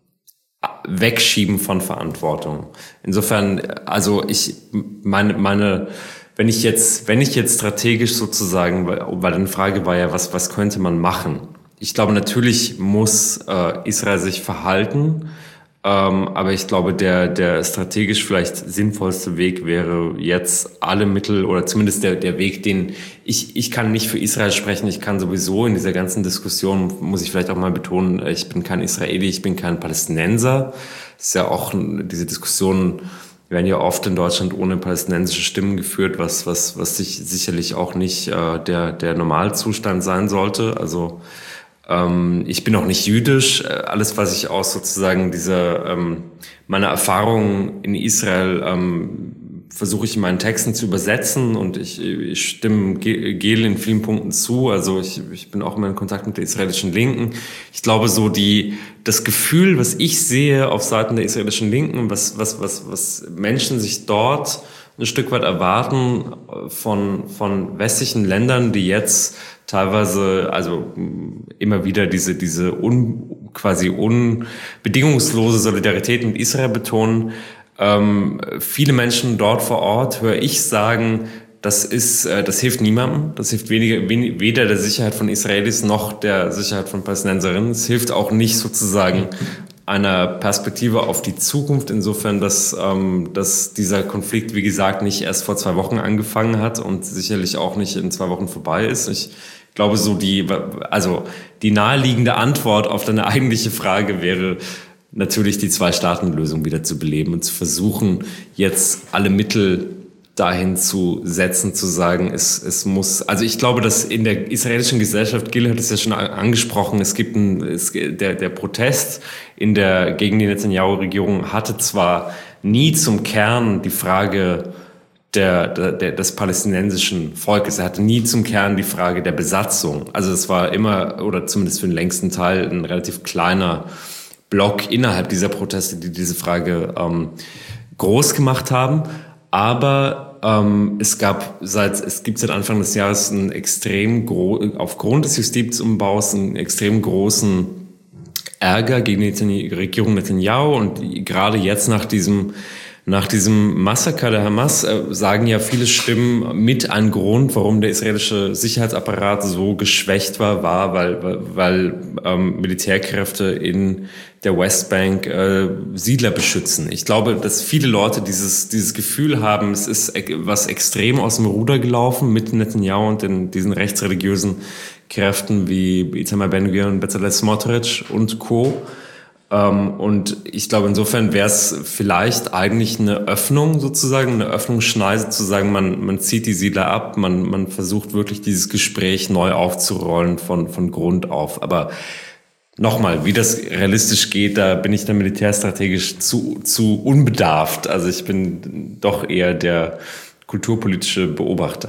Wegschieben von Verantwortung. Insofern, also ich meine, meine, wenn ich jetzt, wenn ich jetzt strategisch sozusagen, weil, weil eine Frage war ja, was, was könnte man machen? Ich glaube, natürlich muss äh, Israel sich verhalten, ähm, aber ich glaube, der, der strategisch vielleicht sinnvollste Weg wäre jetzt alle Mittel oder zumindest der, der Weg, den ich, ich kann nicht für Israel sprechen. Ich kann sowieso in dieser ganzen Diskussion, muss ich vielleicht auch mal betonen, ich bin kein Israeli, ich bin kein Palästinenser. Das ist ja auch diese Diskussion, werden ja oft in Deutschland ohne palästinensische Stimmen geführt, was was was sich sicherlich auch nicht äh, der der Normalzustand sein sollte. Also ähm, ich bin auch nicht jüdisch. Alles, was ich aus sozusagen dieser ähm, meiner Erfahrungen in Israel ähm, versuche ich in meinen Texten zu übersetzen, und ich, ich stimme Gel in vielen Punkten zu. Also ich, ich bin auch immer in Kontakt mit der israelischen Linken. Ich glaube, so die das Gefühl, was ich sehe auf Seiten der israelischen Linken, was was was was Menschen sich dort ein Stück weit erwarten von von westlichen Ländern, die jetzt teilweise also immer wieder diese diese un, quasi unbedingungslose Solidarität mit Israel betonen. Ähm, viele Menschen dort vor Ort, höre ich sagen, das ist, äh, das hilft niemandem. Das hilft weniger, wen, weder der Sicherheit von Israelis noch der Sicherheit von Palästinenserinnen. Es hilft auch nicht sozusagen einer Perspektive auf die Zukunft, insofern, dass, ähm, dass dieser Konflikt, wie gesagt, nicht erst vor zwei Wochen angefangen hat und sicherlich auch nicht in zwei Wochen vorbei ist. Ich glaube, so die, also die naheliegende Antwort auf deine eigentliche Frage wäre, natürlich die Zwei-Staaten-Lösung wieder zu beleben und zu versuchen, jetzt alle Mittel dahin zu setzen, zu sagen, es, es muss, also ich glaube, dass in der israelischen Gesellschaft, Gil hat es ja schon angesprochen, es gibt ein, es, der, der Protest in der, gegen die Netanyahu-Regierung hatte zwar nie zum Kern die Frage der, der, der, des palästinensischen Volkes, er hatte nie zum Kern die Frage der Besatzung. Also es war immer, oder zumindest für den längsten Teil, ein relativ kleiner Block innerhalb dieser Proteste, die diese Frage ähm, groß gemacht haben. Aber ähm, es gab seit, es gibt seit Anfang des Jahres einen extrem gro- aufgrund des Justizumbaus einen extrem großen Ärger gegen die Regierung Netanyahu, und gerade jetzt nach diesem Nach diesem Massaker der Hamas äh, sagen ja viele Stimmen, mit ein Grund, warum der israelische Sicherheitsapparat so geschwächt war, war, weil, weil, weil ähm, Militärkräfte in der Westbank äh, Siedler beschützen. Ich glaube, dass viele Leute dieses dieses Gefühl haben, es ist was extrem aus dem Ruder gelaufen mit Netanyahu und den, diesen rechtsreligiösen Kräften wie Itamar Ben-Gvir und Bezalel Smotrich und Co. Und ich glaube, insofern wäre es vielleicht eigentlich eine Öffnung sozusagen, eine Öffnungsschneise zu sagen, man, man zieht die Siedler ab, man, man versucht wirklich dieses Gespräch neu aufzurollen von, von Grund auf. Aber nochmal, wie das realistisch geht, da bin ich dann militärstrategisch zu, zu unbedarft. Also ich bin doch eher der kulturpolitische Beobachter.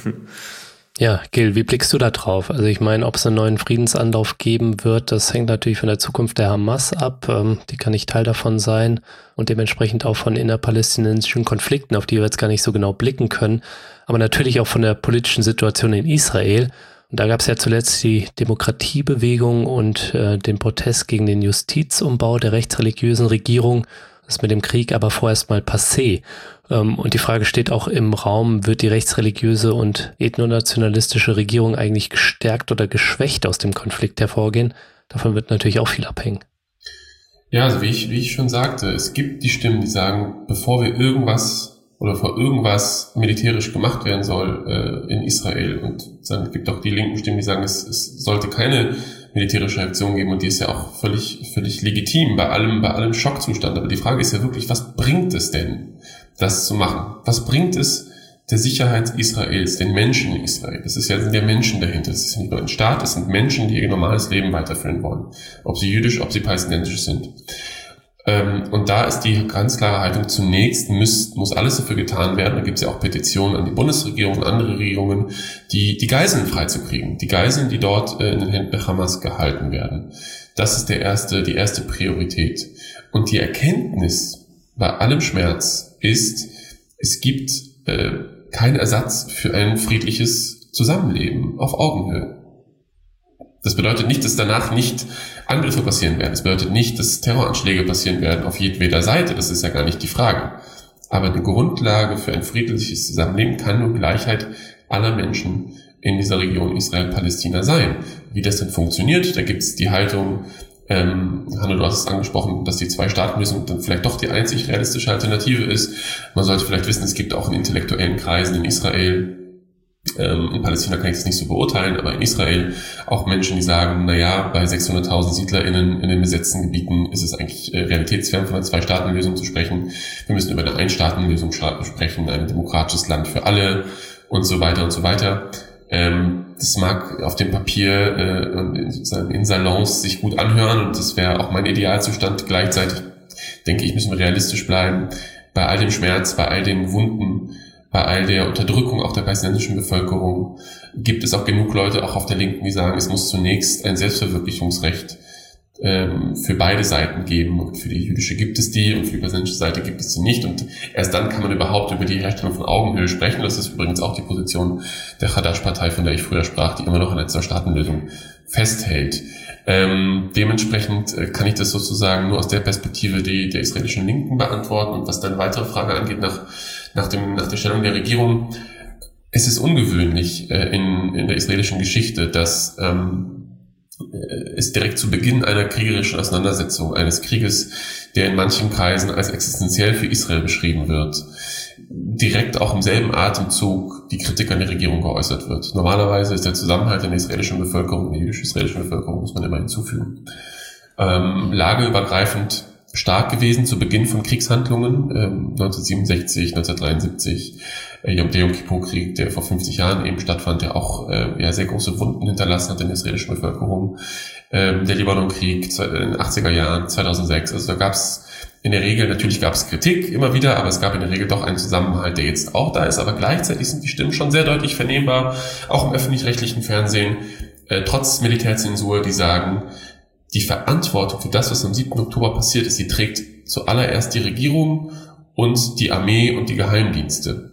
Ja, Gil, wie blickst du da drauf? Also ich meine, ob es einen neuen Friedensanlauf geben wird, das hängt natürlich von der Zukunft der Hamas ab. Ähm, die kann nicht Teil davon sein und dementsprechend auch von innerpalästinensischen Konflikten, auf die wir jetzt gar nicht so genau blicken können, aber natürlich auch von der politischen Situation in Israel. Und da gab es ja zuletzt die Demokratiebewegung und äh, den Protest gegen den Justizumbau der rechtsreligiösen Regierung. Das ist mit dem Krieg aber vorerst mal passé. Und die Frage steht auch im Raum, wird die rechtsreligiöse und ethnonationalistische Regierung eigentlich gestärkt oder geschwächt aus dem Konflikt hervorgehen? Davon wird natürlich auch viel abhängen. Ja, also wie ich, wie ich schon sagte, es gibt die Stimmen, die sagen, bevor wir irgendwas oder vor irgendwas militärisch gemacht werden soll äh, in Israel, und dann gibt auch die linken Stimmen, die sagen, es, es sollte keine militärische Reaktion geben, und die ist ja auch völlig, völlig legitim bei allem, bei allem Schockzustand. Aber die Frage ist ja wirklich, was bringt es denn, das zu machen? Was bringt es der Sicherheit Israels, den Menschen in Israel? Das ist ja, sind ja Menschen dahinter. Das ist nicht nur ein Staat, es sind Menschen, die ihr normales Leben weiterführen wollen. Ob sie jüdisch, ob sie palästinensisch sind. Und da ist die ganz klare Haltung, zunächst muss, muss alles dafür getan werden. Da gibt es ja auch Petitionen an die Bundesregierung und andere Regierungen, die, die Geiseln freizukriegen. Die Geiseln, die dort in den Händen der Hamas gehalten werden. Das ist der erste, die erste Priorität. Und die Erkenntnis bei allem Schmerz ist, es gibt äh, keinen Ersatz für ein friedliches Zusammenleben auf Augenhöhe. Das bedeutet nicht, dass danach nicht Angriffe passieren werden. Das bedeutet nicht, dass Terroranschläge passieren werden auf jedweder Seite. Das ist ja gar nicht die Frage. Aber die Grundlage für ein friedliches Zusammenleben kann nur Gleichheit aller Menschen in dieser Region Israel-Palästina sein. Wie das denn funktioniert, da gibt es die Haltung, ähm, Hanno, du hast es angesprochen, dass die Zwei-Staaten-Lösung dann vielleicht doch die einzig realistische Alternative ist. Man sollte vielleicht wissen, es gibt auch in intellektuellen Kreisen in Israel Ähm, in Palästina kann ich das nicht so beurteilen, aber in Israel auch Menschen, die sagen, naja, bei sechshunderttausend SiedlerInnen in den besetzten Gebieten ist es eigentlich äh, realitätsfern, von einer Zwei-Staaten-Lösung zu sprechen. Wir müssen über eine Ein-Staaten-Lösung sprechen, ein demokratisches Land für alle und so weiter und so weiter. Ähm, das mag auf dem Papier äh, und in, sozusagen in Salons sich gut anhören und das wäre auch mein Idealzustand. Gleichzeitig denke ich, müssen wir realistisch bleiben. Bei all dem Schmerz, bei all den Wunden, bei all der Unterdrückung auch der palästinensischen Bevölkerung gibt es auch genug Leute, auch auf der Linken, die sagen, es muss zunächst ein Selbstverwirklichungsrecht ähm, für beide Seiten geben. Und für die jüdische gibt es die und für die palästinensische Seite gibt es sie nicht. Und erst dann kann man überhaupt über die Herstellung von Augenhöhe sprechen. Das ist übrigens auch die Position der Hadash-Partei, von der ich früher sprach, die immer noch an einer Zwei-Staaten-Lösung festhält. Ähm, dementsprechend äh, kann ich das sozusagen nur aus der Perspektive die, der israelischen Linken beantworten. Und was dann weitere Frage angeht nach, nach, dem, nach der Stellung der Regierung, es ist ungewöhnlich äh, in, in der israelischen Geschichte, dass ähm, es direkt zu Beginn einer kriegerischen Auseinandersetzung, eines Krieges, der in manchen Kreisen als existenziell für Israel beschrieben wird, direkt auch im selben Atemzug die Kritik an der Regierung geäußert wird. Normalerweise ist der Zusammenhalt in der israelischen Bevölkerung, in der jüdisch-israelischen Bevölkerung, muss man immer hinzufügen, ähm, lageübergreifend stark gewesen zu Beginn von Kriegshandlungen, ähm, neunzehnhundertsiebenundsechzig, neunzehnhundertdreiundsiebzig, äh, der Yom Kippur-Krieg, der vor fünfzig Jahren eben stattfand, der auch äh, ja, sehr große Wunden hinterlassen hat in der israelischen Bevölkerung, ähm, der Libanon-Krieg in den achtziger Jahren, zweitausendsechs, also da gab es in der Regel, natürlich gab es Kritik immer wieder, aber es gab in der Regel doch einen Zusammenhalt, der jetzt auch da ist, aber gleichzeitig sind die Stimmen schon sehr deutlich vernehmbar, auch im öffentlich-rechtlichen Fernsehen, äh, trotz Militärzensur, die sagen, die Verantwortung für das, was am siebten Oktober passiert ist, die trägt zuallererst die Regierung und die Armee und die Geheimdienste.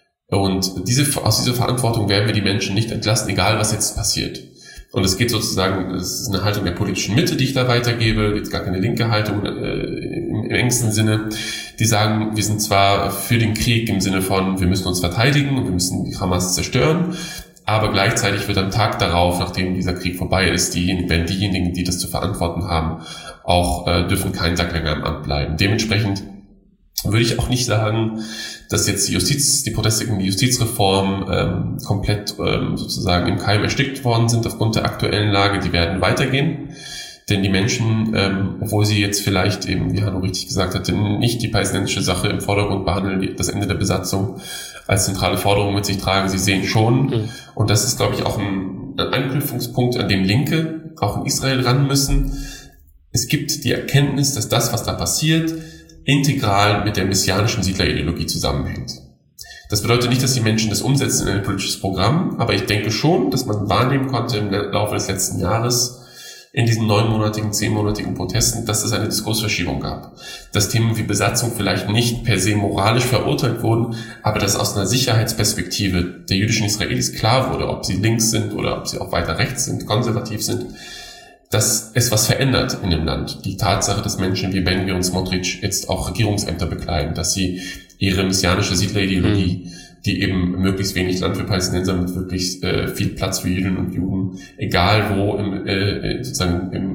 Und diese, aus dieser Verantwortung werden wir die Menschen nicht entlassen, egal was jetzt passiert. Und es geht sozusagen, es ist eine Haltung der politischen Mitte, die ich da weitergebe, jetzt gar keine linke Haltung äh, im, im engsten Sinne, die sagen, wir sind zwar für den Krieg im Sinne von, wir müssen uns verteidigen und wir müssen die Hamas zerstören, aber gleichzeitig wird am Tag darauf, nachdem dieser Krieg vorbei ist, diejenigen, wenn diejenigen, die das zu verantworten haben, auch äh, dürfen keinen Tag länger im Amt bleiben. Dementsprechend würde ich auch nicht sagen, dass jetzt die Justiz, die Proteste gegen die Justizreform ähm, komplett ähm, sozusagen im Keim erstickt worden sind aufgrund der aktuellen Lage. Die werden weitergehen, denn die Menschen, ähm, obwohl sie jetzt vielleicht eben, wie Hanno richtig gesagt hatte, nicht die palästinensische Sache im Vordergrund behandeln, das Ende der Besatzung als zentrale Forderung mit sich tragen, sie sehen schon, mhm. und das ist, glaube ich, auch ein, ein Anknüpfungspunkt, an dem Linke auch in Israel ran müssen. Es gibt die Erkenntnis, dass das, was da passiert, integral mit der messianischen Siedlerideologie zusammenhängt. Das bedeutet nicht, dass die Menschen das umsetzen in ein politisches Programm, aber ich denke schon, dass man wahrnehmen konnte im Laufe des letzten Jahres in diesen neunmonatigen, zehnmonatigen Protesten, dass es eine Diskursverschiebung gab. Dass Themen wie Besatzung vielleicht nicht per se moralisch verurteilt wurden, aber dass aus einer Sicherheitsperspektive der jüdischen Israelis klar wurde, ob sie links sind oder ob sie auch weiter rechts sind, konservativ sind, dass es was verändert in dem Land. Die Tatsache, dass Menschen wie Ben-Gvir und Smotrich jetzt auch Regierungsämter bekleiden, dass sie ihre messianische Siedlerideologie, mhm. die eben möglichst wenig Land für Palästinenser mit wirklich äh, viel Platz für Jüdinnen und Juden, egal wo im, äh, sozusagen im,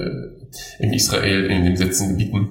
äh, in Israel, in den besetzten Gebieten,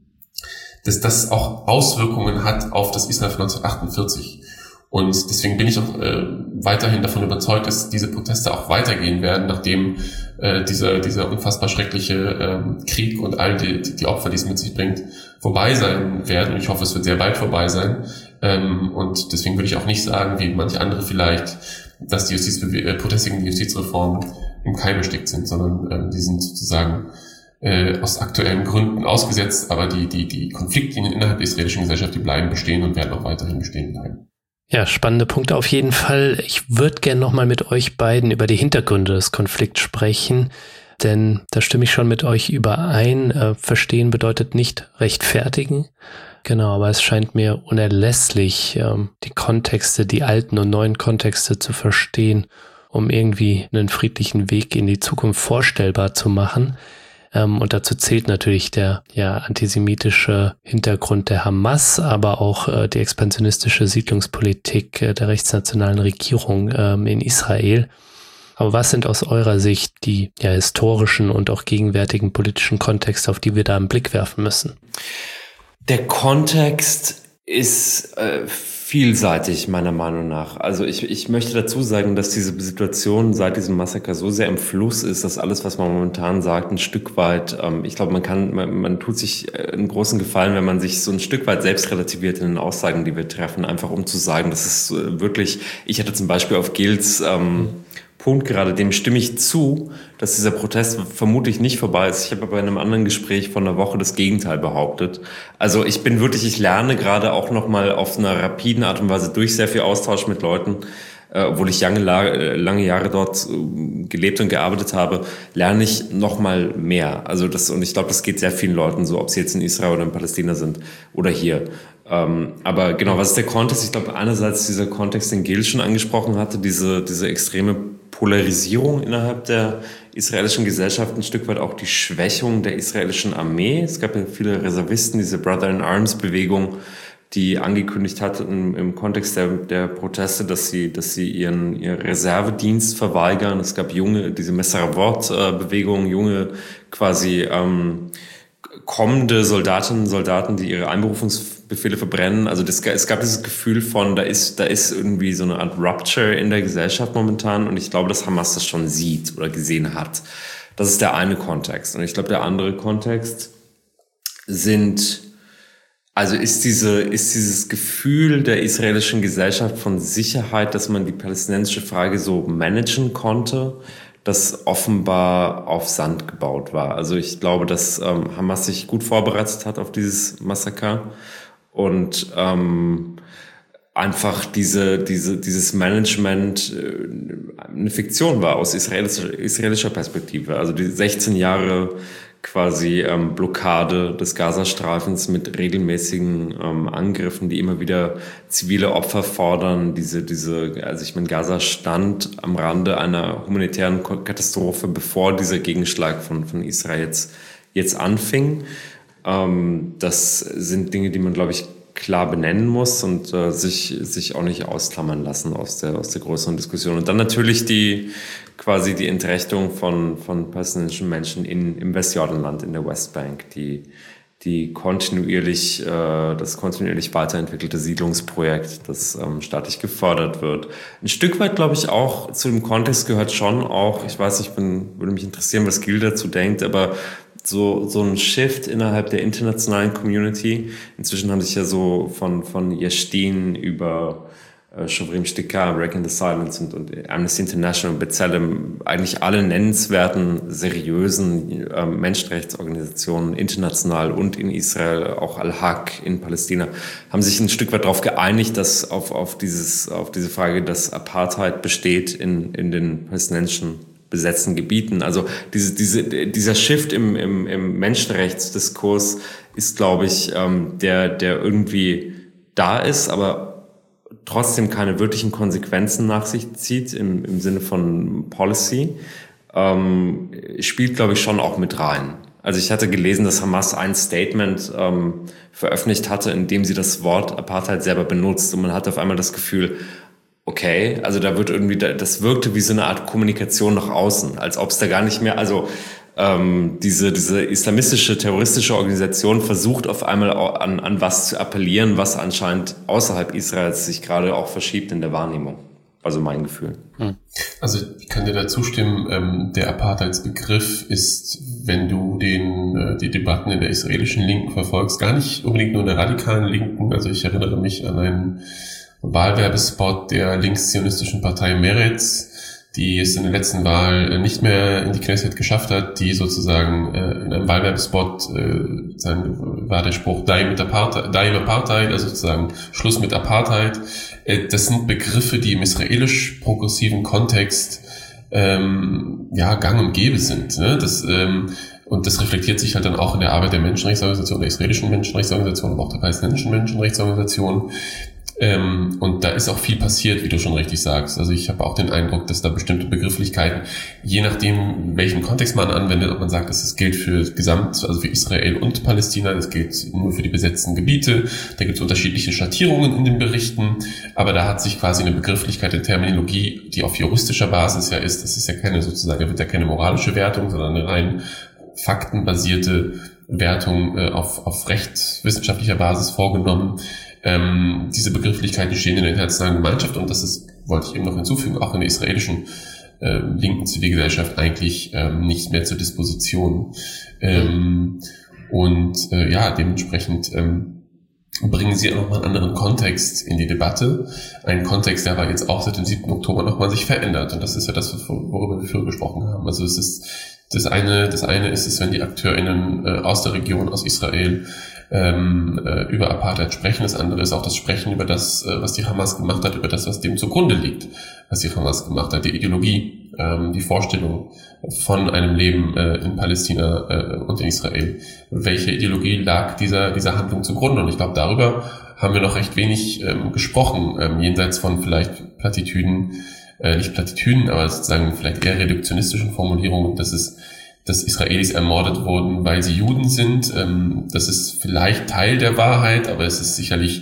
dass das auch Auswirkungen hat auf das Israel von neunzehnhundertachtundvierzig. Und deswegen bin ich auch äh, weiterhin davon überzeugt, dass diese Proteste auch weitergehen werden, nachdem äh, dieser dieser unfassbar schreckliche ähm, Krieg und all die, die Opfer, die es mit sich bringt, vorbei sein werden. Und ich hoffe, es wird sehr bald vorbei sein. Ähm, und deswegen würde ich auch nicht sagen, wie manche andere vielleicht, dass die Justizbewe- äh, Proteste gegen die Justizreform im Keim erstickt sind, sondern ähm, die sind sozusagen äh, aus aktuellen Gründen ausgesetzt. Aber die die die Konfliktlinien innerhalb der israelischen Gesellschaft, die bleiben bestehen und werden auch weiterhin bestehen bleiben. Ja, spannende Punkte auf jeden Fall. Ich würde gerne nochmal mit euch beiden über die Hintergründe des Konflikts sprechen, denn da stimme ich schon mit euch überein. Äh, verstehen bedeutet nicht rechtfertigen. Genau, aber es scheint mir unerlässlich, ähm, die Kontexte, die alten und neuen Kontexte zu verstehen, um irgendwie einen friedlichen Weg in die Zukunft vorstellbar zu machen. Und dazu zählt natürlich der ja antisemitische Hintergrund der Hamas, aber auch äh, die expansionistische Siedlungspolitik äh, der rechtsnationalen Regierung ähm, in Israel. Aber was sind aus eurer Sicht die ja historischen und auch gegenwärtigen politischen Kontexte, auf die wir da einen Blick werfen müssen? Der Kontext ist äh, vielseitig, meiner Meinung nach. Also ich, ich möchte dazu sagen, dass diese Situation seit diesem Massaker so sehr im Fluss ist, dass alles, was man momentan sagt, ein Stück weit, ähm, ich glaube, man kann, man, man tut sich einen großen Gefallen, wenn man sich so ein Stück weit selbst relativiert in den Aussagen, die wir treffen, einfach um zu sagen, dass es wirklich, ich hatte zum Beispiel auf Gils ähm, Punkt gerade, dem stimme ich zu, dass dieser Protest vermutlich nicht vorbei ist. Ich habe aber bei einem anderen Gespräch von einer Woche das Gegenteil behauptet. Also ich bin wirklich, ich lerne gerade auch nochmal auf einer rapiden Art und Weise durch sehr viel Austausch mit Leuten, äh, obwohl ich lange, lange Jahre dort äh, gelebt und gearbeitet habe, lerne ich nochmal mehr. Also das, und ich glaube, das geht sehr vielen Leuten so, ob sie jetzt in Israel oder in Palästina sind oder hier. Ähm, aber genau, was ist der Kontext? Ich glaube, einerseits dieser Kontext, den Gil schon angesprochen hatte, diese, diese extreme Polarisierung innerhalb der israelischen Gesellschaft, ein Stück weit auch die Schwächung der israelischen Armee. Es gab ja viele Reservisten, diese Brother-in-Arms-Bewegung, die angekündigt hat im, im Kontext der, der Proteste, dass sie, dass sie ihren, ihren Reservedienst verweigern. Es gab junge, diese Messeravot-Bewegung, junge quasi ähm, kommende Soldatinnen und Soldaten, die ihre Einberufungsbefehle verbrennen. Also das, es gab dieses Gefühl von, da ist, da ist irgendwie so eine Art Rupture in der Gesellschaft momentan. Und ich glaube, dass Hamas das schon sieht oder gesehen hat. Das ist der eine Kontext. Und ich glaube, der andere Kontext sind, also ist diese, ist dieses Gefühl der israelischen Gesellschaft von Sicherheit, dass man die palästinensische Frage so managen konnte, das offenbar auf Sand gebaut war. Also ich glaube, dass ähm, Hamas sich gut vorbereitet hat auf dieses Massaker und ähm, einfach diese, diese, dieses Management äh, eine Fiktion war aus israelischer, israelischer Perspektive. Also die sechzehn Jahre quasi ähm, Blockade des Gazastreifens mit regelmäßigen ähm, Angriffen, die immer wieder zivile Opfer fordern. Diese, diese, also ich meine, Gaza stand am Rande einer humanitären Katastrophe, bevor dieser Gegenschlag von, von Israel jetzt, jetzt anfing. Ähm, das sind Dinge, die man, glaube ich, klar benennen muss und äh, sich, sich auch nicht ausklammern lassen aus der, aus der größeren Diskussion. Und dann natürlich die, quasi die Entrechtung von, von palästinensischen Menschen in, im Westjordanland, in der Westbank, die, die kontinuierlich, äh, das kontinuierlich weiterentwickelte Siedlungsprojekt, das ähm, staatlich gefördert wird. Ein Stück weit, glaube ich, auch zu dem Kontext gehört schon auch, ich weiß, ich bin, würde mich interessieren, was Gil dazu denkt, aber so, so ein Shift innerhalb der internationalen Community. Inzwischen haben sich ja so von, von Yashtin über äh, Shovrim Shtika, Breaking the Silence und, und Amnesty International und B'Tselem eigentlich alle nennenswerten, seriösen äh, Menschenrechtsorganisationen international und in Israel, auch Al-Haq in Palästina, haben sich ein Stück weit darauf geeinigt, dass auf, auf dieses, auf diese Frage, dass Apartheid besteht in, in den palästinensischen besetzten Gebieten. Also diese, diese, dieser Shift im, im, im Menschenrechtsdiskurs ist, glaube ich, ähm, der, der irgendwie da ist, aber trotzdem keine wirklichen Konsequenzen nach sich zieht im, im Sinne von Policy, ähm, spielt, glaube ich, schon auch mit rein. Also ich hatte gelesen, dass Hamas ein Statement ähm, veröffentlicht hatte, in dem sie das Wort Apartheid selber benutzt und man hatte auf einmal das Gefühl, okay, also da wird irgendwie, das wirkte wie so eine Art Kommunikation nach außen, als ob es da gar nicht mehr, also ähm, diese diese islamistische, terroristische Organisation versucht auf einmal an, an was zu appellieren, was anscheinend außerhalb Israels sich gerade auch verschiebt in der Wahrnehmung. Also mein Gefühl. Also ich kann dir da zustimmen, ähm, der Apartheidsbegriff ist, wenn du den äh, die Debatten in der israelischen Linken verfolgst, gar nicht unbedingt nur in der radikalen Linken. Also ich erinnere mich an einen Wahlwerbespot der linkszionistischen Partei Meretz, die es in der letzten Wahl nicht mehr in die Knesset geschafft hat, die sozusagen äh, in einem Wahlwerbespot äh, sagen, war der Spruch Die mit Apartheid, Die im Apartheid, also sozusagen Schluss mit Apartheid. Äh, das sind Begriffe, die im israelisch-progressiven Kontext ähm, ja gang und gäbe sind. Ne? Das ähm, Und das reflektiert sich halt dann auch in der Arbeit der Menschenrechtsorganisation, der israelischen Menschenrechtsorganisation, aber auch der palästinensischen Menschenrechtsorganisation. Ähm, und da ist auch viel passiert, wie du schon richtig sagst. Also ich habe auch den Eindruck, dass da bestimmte Begrifflichkeiten, je nachdem, welchen Kontext man anwendet, ob man sagt, dass es gilt für Gesamt, also für Israel und Palästina, das gilt nur für die besetzten Gebiete, da gibt es unterschiedliche Schattierungen in den Berichten, aber da hat sich quasi eine Begrifflichkeit, eine Terminologie, die auf juristischer Basis ja ist, das ist ja keine sozusagen, da wird ja keine moralische Wertung, sondern eine rein faktenbasierte Wertung äh, auf, auf rechtswissenschaftlicher Basis vorgenommen. Ähm, diese Begrifflichkeiten stehen in der internationalen Gemeinschaft und das ist, wollte ich eben noch hinzufügen, auch in der israelischen äh, linken Zivilgesellschaft eigentlich ähm, nicht mehr zur Disposition. Ähm, und äh, ja, dementsprechend ähm, bringen sie auch nochmal einen anderen Kontext in die Debatte. Einen Kontext, der aber jetzt auch seit dem siebten Oktober nochmal sich verändert. Und das ist ja das, worüber wir früher gesprochen haben. Also es ist das eine, das eine ist es, wenn die AkteurInnen äh, aus der Region, aus Israel, ähm, äh, über Apartheid sprechen. Das andere ist auch das Sprechen über das, äh, was die Hamas gemacht hat, über das, was dem zugrunde liegt, was die Hamas gemacht hat, die Ideologie, ähm, die Vorstellung von einem Leben äh, in Palästina äh, und in Israel. Welche Ideologie lag dieser dieser Handlung zugrunde? Und ich glaube, darüber haben wir noch recht wenig ähm, gesprochen, ähm, jenseits von vielleicht Plattitüden, äh, nicht Plattitüden, aber sozusagen vielleicht eher reduktionistischen Formulierungen, dass es dass Israelis ermordet wurden, weil sie Juden sind. Ähm, das ist vielleicht Teil der Wahrheit, aber es ist sicherlich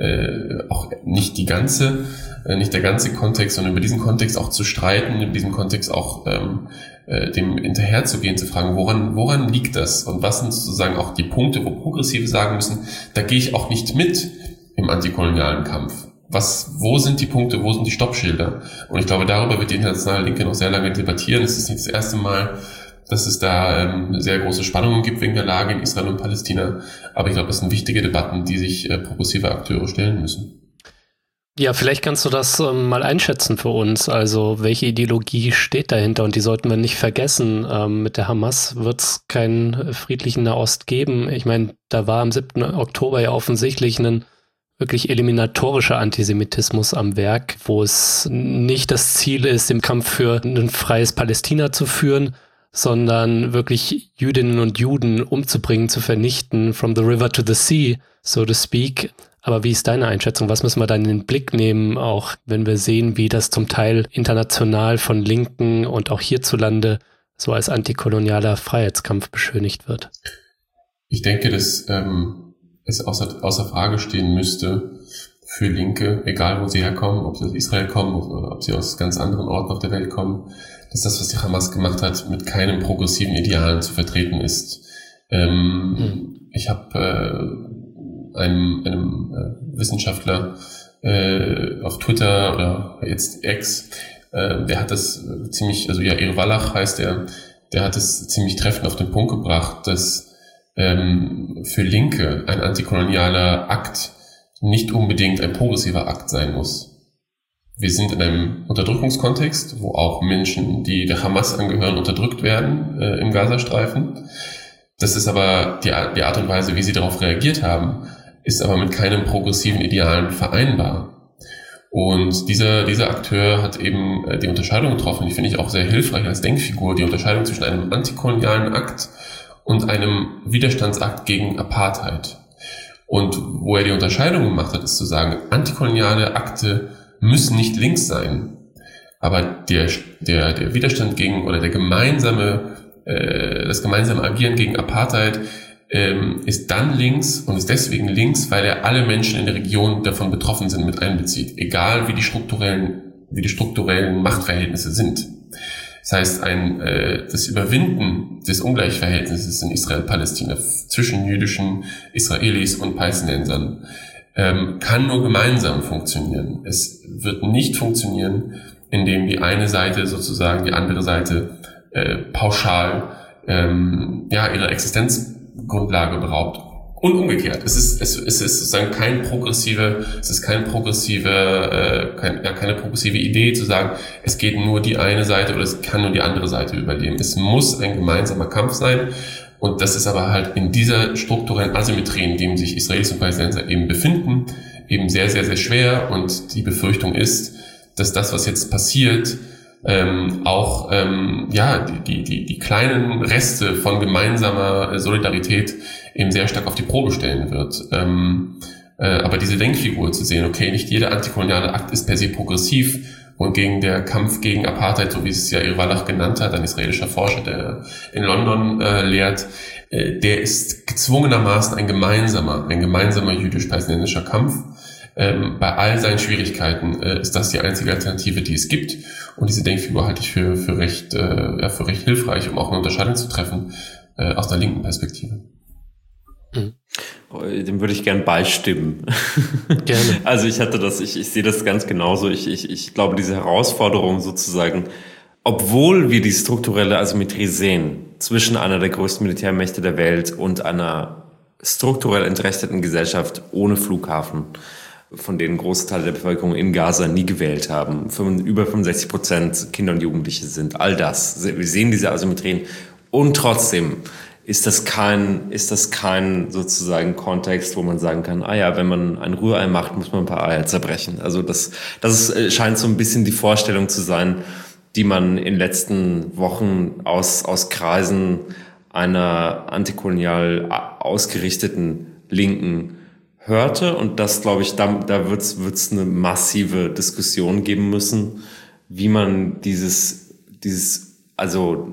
äh, auch nicht die ganze, äh, nicht der ganze Kontext, sondern über diesen Kontext auch zu streiten, über diesen Kontext auch ähm, äh, dem hinterherzugehen, zu fragen, woran, woran liegt das? Und was sind sozusagen auch die Punkte, wo Progressive sagen müssen, da gehe ich auch nicht mit im antikolonialen Kampf. Was, wo sind die Punkte, wo sind die Stoppschilder? Und ich glaube, darüber wird die internationale Linke noch sehr lange debattieren. Es ist nicht das erste Mal, dass es da ähm, sehr große Spannungen gibt wegen der Lage in Israel und Palästina. Aber ich glaube, das sind wichtige Debatten, die sich äh, progressive Akteure stellen müssen. Ja, vielleicht kannst du das ähm, mal einschätzen für uns. Also welche Ideologie steht dahinter? Und die sollten wir nicht vergessen. Ähm, mit der Hamas wird es keinen friedlichen Nahost geben. Ich meine, da war am siebten Oktober ja offensichtlich ein wirklich eliminatorischer Antisemitismus am Werk, wo es nicht das Ziel ist, den Kampf für ein freies Palästina zu führen, sondern wirklich Jüdinnen und Juden umzubringen, zu vernichten, from the river to the sea, so to speak. Aber wie ist deine Einschätzung? Was müssen wir dann in den Blick nehmen, auch wenn wir sehen, wie das zum Teil international von Linken und auch hierzulande so als antikolonialer Freiheitskampf beschönigt wird? Ich denke, dass ähm, es außer, außer Frage stehen müsste für Linke, egal wo sie herkommen, ob sie aus Israel kommen oder ob sie aus ganz anderen Orten auf der Welt kommen, dass das, was die Hamas gemacht hat, mit keinem progressiven Idealen zu vertreten ist. Ähm, mhm. Ich habe äh, einem, einem äh, Wissenschaftler äh, auf Twitter oder jetzt X, äh, der hat das ziemlich, also Yair Wallach heißt der, der hat es ziemlich treffend auf den Punkt gebracht, dass ähm, für Linke ein antikolonialer Akt nicht unbedingt ein progressiver Akt sein muss. Wir sind in einem Unterdrückungskontext, wo auch Menschen, die der Hamas angehören, unterdrückt werden äh, im Gazastreifen. Das ist aber die, die Art und Weise, wie sie darauf reagiert haben, ist aber mit keinem progressiven Idealen vereinbar. Und dieser, dieser Akteur hat eben äh, die Unterscheidung getroffen, die finde ich auch sehr hilfreich als Denkfigur, die Unterscheidung zwischen einem antikolonialen Akt und einem Widerstandsakt gegen Apartheid. Und wo er die Unterscheidung gemacht hat, ist zu sagen, antikoloniale Akte müssen nicht links sein, aber der der der Widerstand gegen oder der gemeinsame äh, das gemeinsame Agieren gegen Apartheid ähm, ist dann links und ist deswegen links, weil er alle Menschen in der Region davon betroffen sind mit einbezieht, egal wie die strukturellen wie die strukturellen Machtverhältnisse sind. Das heißt, ein äh, das Überwinden des Ungleichverhältnisses in Israel-Palästina zwischen jüdischen Israelis und Palästinensern ähm, kann nur gemeinsam funktionieren. Es wird nicht funktionieren, indem die eine Seite sozusagen die andere Seite äh, pauschal ähm, ja ihre Existenzgrundlage beraubt. Und umgekehrt. Es ist es, es ist sozusagen kein progressive, es ist kein progressive, äh, kein, ja, keine progressive Idee zu sagen, es geht nur die eine Seite oder es kann nur die andere Seite überleben. Es muss ein gemeinsamer Kampf sein. Und das ist aber halt in dieser strukturellen Asymmetrie, in dem sich Israelis und Palästinenser eben befinden, eben sehr, sehr, sehr schwer. Und die Befürchtung ist, dass das, was jetzt passiert, ähm, auch ähm, ja die, die, die kleinen Reste von gemeinsamer Solidarität eben sehr stark auf die Probe stellen wird. Ähm, äh, aber diese Denkfigur zu sehen, okay, nicht jeder antikoloniale Akt ist per se progressiv, und gegen der Kampf gegen Apartheid, so wie es ja Yair Wallach genannt hat, ein israelischer Forscher, der in London äh, lehrt, äh, der ist gezwungenermaßen ein gemeinsamer, ein gemeinsamer jüdisch-palästinensischer Kampf. Ähm, bei all seinen Schwierigkeiten äh, ist das die einzige Alternative, die es gibt. Und diese Denkfigur halte ich für, für, recht, äh, ja, für recht hilfreich, um auch eine Unterscheidung zu treffen äh, aus der linken Perspektive. Mhm. dem würde ich gern beistimmen. Gerne. Also ich hatte das, ich, ich sehe das ganz genauso. Ich, ich, ich glaube, diese Herausforderung sozusagen, obwohl wir die strukturelle Asymmetrie sehen zwischen einer der größten Militärmächte der Welt und einer strukturell entrechteten Gesellschaft ohne Flughafen, von denen große Teile der Bevölkerung in Gaza nie gewählt haben, über fünfundsechzig Prozent Kinder und Jugendliche sind, all das. Wir sehen diese Asymmetrien und trotzdem ist das kein, ist das kein sozusagen Kontext, wo man sagen kann, ah ja, wenn man ein Rührei macht, muss man ein paar Eier zerbrechen. Also das, das ist, scheint so ein bisschen die Vorstellung zu sein, die man in den letzten Wochen aus, aus Kreisen einer antikolonial ausgerichteten Linken hörte. Und das, glaube ich, da, da wird es eine massive Diskussion geben müssen, wie man dieses, dieses also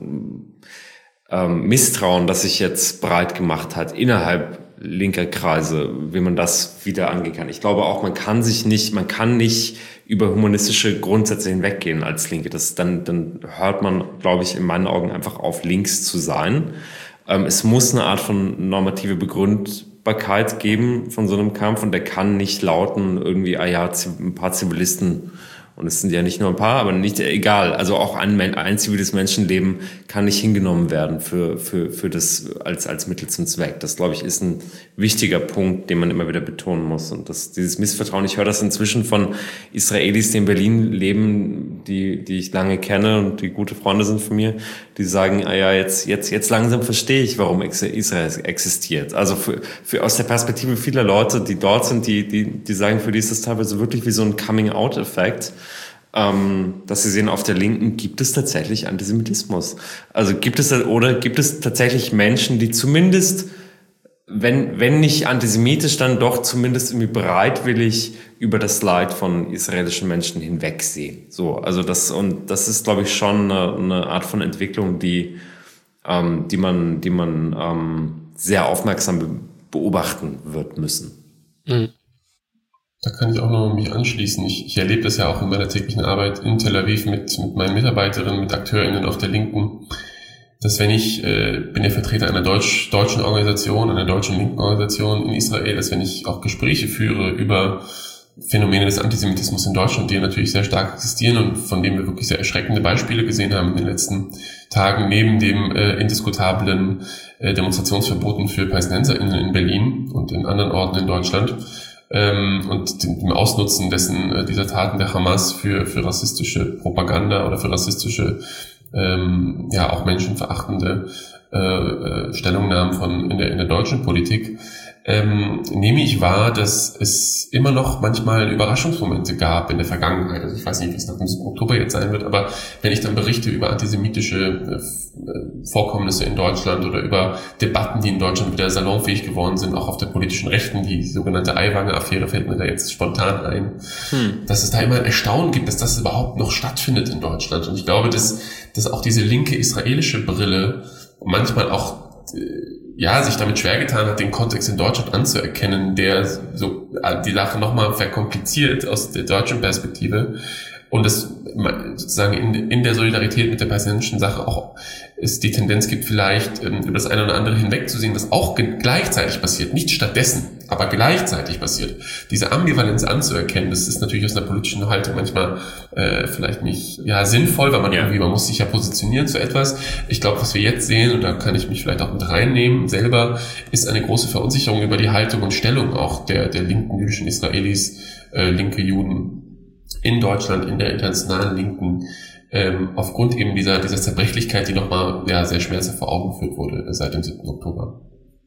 ähm, Misstrauen, das sich jetzt breit gemacht hat innerhalb linker Kreise, wie man das wieder angehen kann. Ich glaube auch, man kann sich nicht, man kann nicht über humanistische Grundsätze hinweggehen als Linke. Das, dann, dann hört man, glaube ich, in meinen Augen einfach auf, links zu sein. Ähm, es muss eine Art von normative Begründbarkeit geben von so einem Kampf und der kann nicht lauten, irgendwie, ah ja, ein paar Zivilisten, und es sind ja nicht nur ein paar, aber nicht egal. Also auch ein, ein ziviles Menschenleben kann nicht hingenommen werden für, für, für das als, als Mittel zum Zweck. Das, glaube ich, ist ein wichtiger Punkt, den man immer wieder betonen muss. Und das, dieses Missvertrauen, ich höre das inzwischen von Israelis, die in Berlin leben, die, die ich lange kenne und die gute Freunde sind von mir, die sagen, ah ja, jetzt, jetzt, jetzt langsam verstehe ich, warum Israel existiert. Also für, für, aus der Perspektive vieler Leute, die dort sind, die, die, die sagen, für die ist das teilweise wirklich wie so ein Coming-out-Effekt. Ähm, dass sie sehen, auf der Linken gibt es tatsächlich Antisemitismus. Also gibt es, oder gibt es tatsächlich Menschen, die zumindest, wenn, wenn nicht antisemitisch, dann doch zumindest irgendwie bereitwillig über das Leid von israelischen Menschen hinwegsehen. So, also das, und das ist, glaube ich, schon eine, eine Art von Entwicklung, die, ähm, die man, die man, ähm, sehr aufmerksam be- beobachten wird müssen. Mhm. Da kann ich auch noch mich anschließen. Ich, ich erlebe das ja auch in meiner täglichen Arbeit in Tel Aviv mit, mit meinen Mitarbeiterinnen, mit AkteurInnen auf der Linken, dass wenn ich, äh, bin ja Vertreter einer deutsch, deutschen Organisation, einer deutschen linken Organisation in Israel, dass wenn ich auch Gespräche führe über Phänomene des Antisemitismus in Deutschland, die natürlich sehr stark existieren und von denen wir wirklich sehr erschreckende Beispiele gesehen haben in den letzten Tagen, neben dem äh, indiskutablen äh, Demonstrationsverboten für PalästinenserInnen in Berlin und in anderen Orten in Deutschland, Ähm, und dem, dem Ausnutzen dessen äh, dieser Taten der Hamas für für rassistische Propaganda oder für rassistische ähm, ja auch menschenverachtende äh, äh, Stellungnahmen von in der in der deutschen Politik, ähm, nehme ich wahr, dass es immer noch manchmal Überraschungsmomente gab in der Vergangenheit. Also ich weiß nicht, wie es nach dem siebten Oktober jetzt sein wird, aber wenn ich dann berichte über antisemitische äh, Vorkommnisse in Deutschland oder über Debatten, die in Deutschland wieder salonfähig geworden sind, auch auf der politischen Rechten, die sogenannte Aiwanger-Affäre fällt mir da jetzt spontan ein, hm. dass es da immer ein Erstaunen gibt, dass das überhaupt noch stattfindet in Deutschland. Und ich glaube, dass, dass auch diese linke israelische Brille manchmal auch äh, ja, sich damit schwer getan hat, den Kontext in Deutschland anzuerkennen, der so die Sache nochmal verkompliziert aus der deutschen Perspektive und es sozusagen in, in der Solidarität mit der palästinensischen Sache auch es die Tendenz gibt, vielleicht ähm, über das eine oder andere hinwegzusehen, was auch ge- gleichzeitig passiert, nicht stattdessen, aber gleichzeitig passiert. Diese Ambivalenz anzuerkennen, das ist natürlich aus einer politischen Haltung manchmal äh, vielleicht nicht ja sinnvoll, weil man ja. irgendwie, man muss sich ja positionieren zu etwas. Ich glaube, was wir jetzt sehen, und da kann ich mich vielleicht auch mit reinnehmen selber, ist eine große Verunsicherung über die Haltung und Stellung auch der, der linken jüdischen Israelis, äh, linke Juden in Deutschland, in der internationalen Linken, ähm, aufgrund eben dieser, dieser Zerbrechlichkeit, die nochmal ja, sehr schmerzhaft vor Augen geführt wurde seit dem siebten Oktober.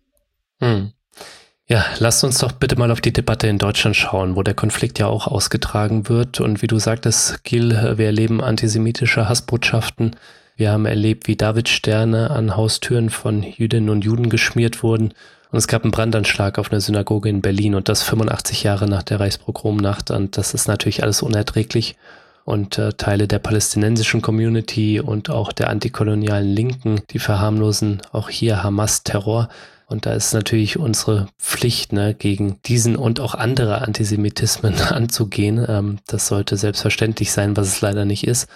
Hm. Ja, lasst uns doch bitte mal auf die Debatte in Deutschland schauen, wo der Konflikt ja auch ausgetragen wird. Und wie du sagtest, Gil, wir erleben antisemitische Hassbotschaften. Wir haben erlebt, wie Davidsterne an Haustüren von Jüdinnen und Juden geschmiert wurden. Und es gab einen Brandanschlag auf eine Synagoge in Berlin und das fünfundachtzig Jahre nach der Reichspogromnacht. Und das ist natürlich alles unerträglich. Und äh, Teile der palästinensischen Community und auch der antikolonialen Linken, die verharmlosen auch hier Hamas-Terror. Und da ist natürlich unsere Pflicht, ne, gegen diesen und auch andere Antisemitismen anzugehen. Ähm, das sollte selbstverständlich sein, was es leider nicht ist.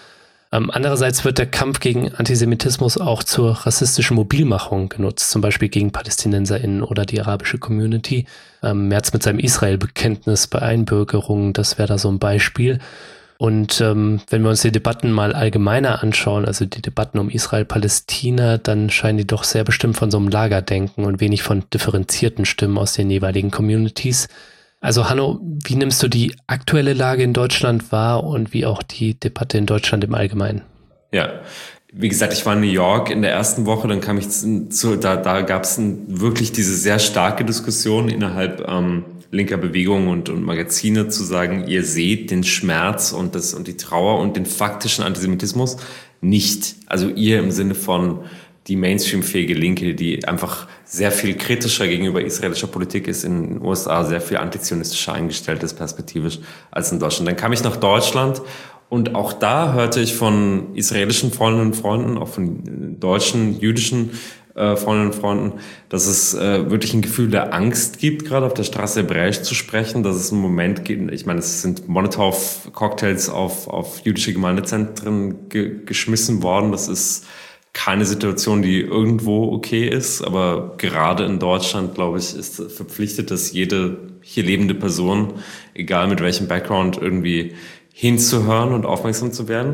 Ähm, andererseits wird der Kampf gegen Antisemitismus auch zur rassistischen Mobilmachung genutzt, zum Beispiel gegen PalästinenserInnen oder die arabische Community. Ähm, Merz mit seinem Israel-Bekenntnis bei Einbürgerungen, das wäre da so ein Beispiel. Und ähm, wenn wir uns die Debatten mal allgemeiner anschauen, also die Debatten um Israel-Palästina, dann scheinen die doch sehr bestimmt von so einem Lagerdenken und wenig von differenzierten Stimmen aus den jeweiligen Communities. Also Hanno, wie nimmst du die aktuelle Lage in Deutschland wahr und wie auch die Debatte in Deutschland im Allgemeinen? Ja, wie gesagt, ich war in New York in der ersten Woche, dann kam ich zu, da, da gab es wirklich diese sehr starke Diskussion innerhalb ähm, linker Bewegungen und, und Magazine zu sagen, ihr seht den Schmerz und das und die Trauer und den faktischen Antisemitismus nicht. Also ihr im Sinne von die mainstreamfähige Linke, die einfach sehr viel kritischer gegenüber israelischer Politik ist, in den U S A sehr viel antizionistischer eingestellt ist perspektivisch als in Deutschland. Dann kam ich nach Deutschland und auch da hörte ich von israelischen Freundinnen und Freunden, auch von deutschen, jüdischen äh, Freundinnen und Freunden, dass es äh, wirklich ein Gefühl der Angst gibt, gerade auf der Straße Hebräisch zu sprechen, dass es einen Moment gibt, ich meine, es sind Molotow-Cocktails auf, auf jüdische Gemeindezentren ge- geschmissen worden, das ist keine Situation, die irgendwo okay ist, aber gerade in Deutschland, glaube ich, ist verpflichtet, dass jede hier lebende Person, egal mit welchem Background, irgendwie hinzuhören und aufmerksam zu werden.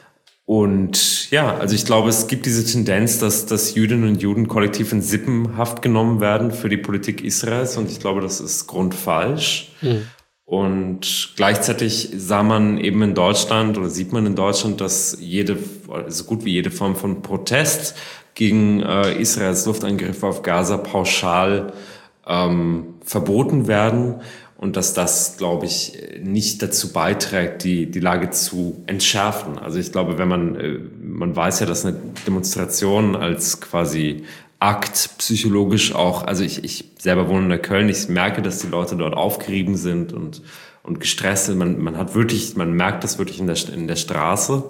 Und ja, also ich glaube, es gibt diese Tendenz, dass, dass Jüdinnen und Juden kollektiv in Sippenhaft genommen werden für die Politik Israels und ich glaube, das ist grundfalsch. Mhm. Und gleichzeitig sah man eben in Deutschland oder sieht man in Deutschland, dass jede, so gut wie jede Form von Protest gegen äh, Israels Luftangriffe auf Gaza pauschal ähm, verboten werden und dass das, glaube ich, nicht dazu beiträgt, die die Lage zu entschärfen. Also ich glaube, wenn man äh, man weiß ja, dass eine Demonstration als quasi Akt psychologisch auch, also ich, ich selber wohne in der Köln, ich merke, dass die Leute dort aufgerieben sind und, und gestresst sind. Man, man hat wirklich, man merkt das wirklich in der, in der Straße.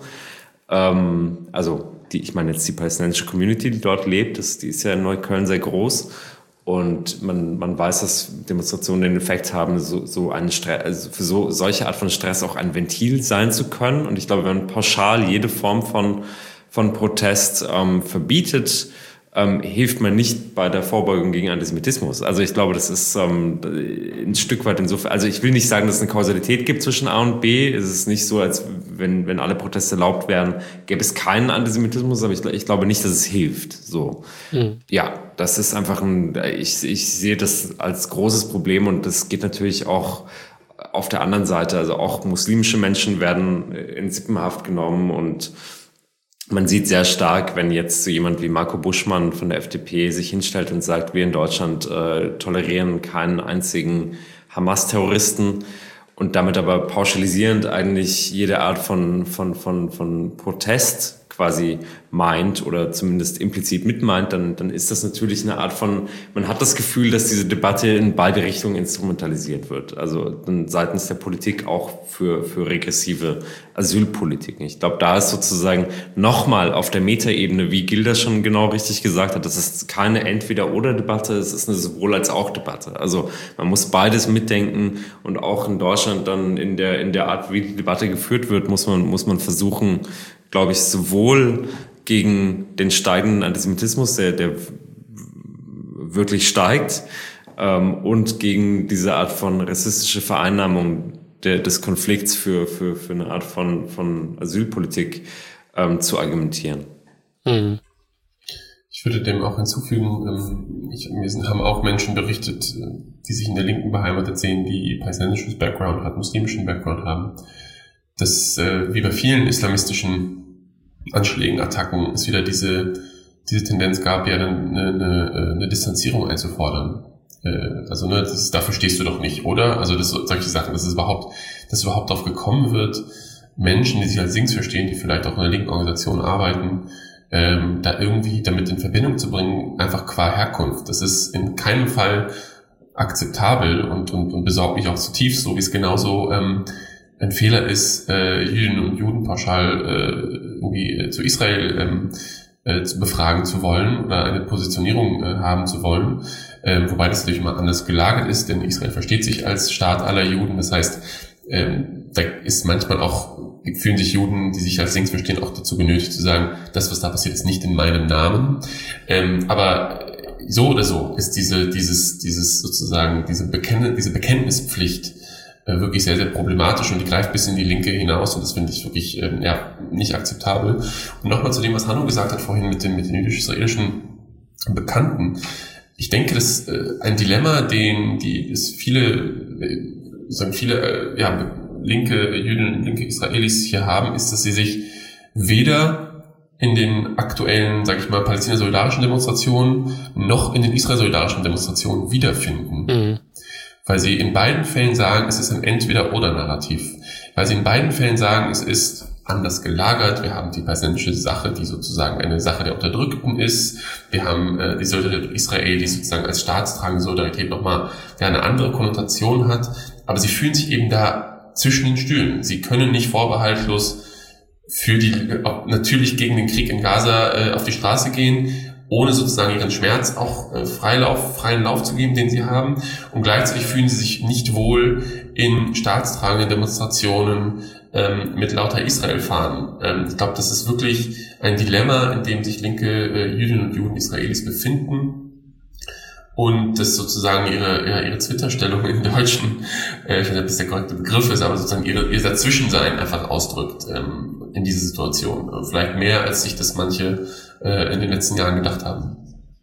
Ähm, also die, ich meine jetzt die palästinensische Community, die dort lebt, das, die ist ja in Neukölln sehr groß. Und man, man weiß, dass Demonstrationen den Effekt haben, so, so einen Stress, also für so, solche Art von Stress auch ein Ventil sein zu können. Und ich glaube, wenn man pauschal jede Form von, von Protest ähm, verbietet, Ähm, hilft man nicht bei der Vorbeugung gegen Antisemitismus. Also ich glaube, das ist ähm, ein Stück weit insofern, also ich will nicht sagen, dass es eine Kausalität gibt zwischen A und B. Es ist nicht so, als wenn, wenn alle Proteste erlaubt wären, gäbe es keinen Antisemitismus, aber ich, ich glaube nicht, dass es hilft. So. Mhm. Ja, das ist einfach ein, ich, ich sehe das als großes Problem und das geht natürlich auch auf der anderen Seite. Also auch muslimische Menschen werden in Sippenhaft genommen und man sieht sehr stark, wenn jetzt so jemand wie Marco Buschmann von der F D P sich hinstellt und sagt, wir in Deutschland äh, tolerieren keinen einzigen Hamas-Terroristen und damit aber pauschalisierend eigentlich jede Art von, von, von, von Protest quasi meint oder zumindest implizit mitmeint, dann, dann ist das natürlich eine Art von, man hat das Gefühl, dass diese Debatte in beide Richtungen instrumentalisiert wird. Also dann seitens der Politik auch für, für regressive Asylpolitiken. Ich glaube, da ist sozusagen nochmal auf der Metaebene, wie Gilda schon genau richtig gesagt hat, das ist keine Entweder-oder-Debatte, es ist eine Sowohl-als-auch-Debatte. Also man muss beides mitdenken und auch in Deutschland dann in der, in der Art, wie die Debatte geführt wird, muss man, muss man versuchen, glaube ich, sowohl gegen den steigenden Antisemitismus, der, der wirklich steigt, ähm, und gegen diese Art von rassistische Vereinnahmung der, des Konflikts für, für, für eine Art von, von Asylpolitik ähm, zu argumentieren. Mhm. Ich würde dem auch hinzufügen, ähm, ich, mir sind, haben auch Menschen berichtet, die sich in der Linken beheimatet sehen, die palästinensisches Background haben, muslimischen Background haben, dass äh, wie bei vielen islamistischen Anschlägen, Attacken, es wieder diese diese Tendenz gab, ja eine, eine, eine Distanzierung einzufordern. Äh, also ne, das ist, dafür stehst du doch nicht, oder? Also das solche Sachen, dass es überhaupt, dass überhaupt darauf gekommen wird, Menschen, die sich als Links verstehen, die vielleicht auch in einer linken Organisation arbeiten, ähm, da irgendwie damit in Verbindung zu bringen, einfach qua Herkunft. Das ist in keinem Fall akzeptabel und und, und besorgt mich auch zutiefst, so wie es genauso ähm, ein Fehler ist, äh, Jüdinnen und Juden pauschal äh, irgendwie äh, zu Israel ähm, äh, zu befragen zu wollen oder eine Positionierung äh, haben zu wollen, äh, wobei das natürlich mal anders gelagert ist, denn Israel versteht sich als Staat aller Juden. Das heißt, ähm, da ist manchmal auch fühlen sich Juden, die sich als links verstehen, auch dazu genötigt zu sagen, das, was da passiert, ist nicht in meinem Namen. Ähm, aber so oder so ist diese, dieses, dieses sozusagen, diese, Bekenn- diese Bekenntnispflicht äh, wirklich sehr, sehr problematisch und die greift bis in die Linke hinaus und das finde ich wirklich ähm, ja, nicht akzeptabel. Und nochmal zu dem, was Hanno gesagt hat vorhin mit, dem, mit den jüdisch-israelischen Bekannten. Ich denke, das ist äh, ein Dilemma, den die es viele, äh, sagen viele äh, ja, linke Juden, linke Israelis hier haben, ist, dass sie sich weder in den aktuellen, sage ich mal, palästina-solidarischen Demonstrationen noch in den israel-solidarischen Demonstrationen wiederfinden. Mhm. Weil sie in beiden Fällen sagen, es ist ein Entweder-oder-Narrativ. Weil sie in beiden Fällen sagen, es ist anders gelagert. Wir haben die palästinensische Sache, die sozusagen eine Sache der Unterdrückten ist. Wir haben äh, die Solidarität Israel, die sozusagen als staatstragende Solidarität nochmal ja, eine andere Konnotation hat. Aber sie fühlen sich eben da zwischen den Stühlen. Sie können nicht vorbehaltlos für die, natürlich gegen den Krieg in Gaza äh, auf die Straße gehen, ohne sozusagen ihren Schmerz auch äh, Freilauf, freien Lauf zu geben, den sie haben. Und gleichzeitig fühlen sie sich nicht wohl in staatstragenden Demonstrationen ähm, mit lauter Israel-Fahnen. Ähm, ich glaube, das ist wirklich ein Dilemma, in dem sich linke äh, Jüdinnen und Juden Israelis befinden. Und das sozusagen ihre, ihre, ihre Twitter-Stellung im Deutschen, äh, ich weiß nicht, ob das der korrekte Begriff ist, aber sozusagen ihre, ihr Dazwischensein einfach ausdrückt ähm, in dieser Situation. Vielleicht mehr, als sich das manche äh, in den letzten Jahren gedacht haben.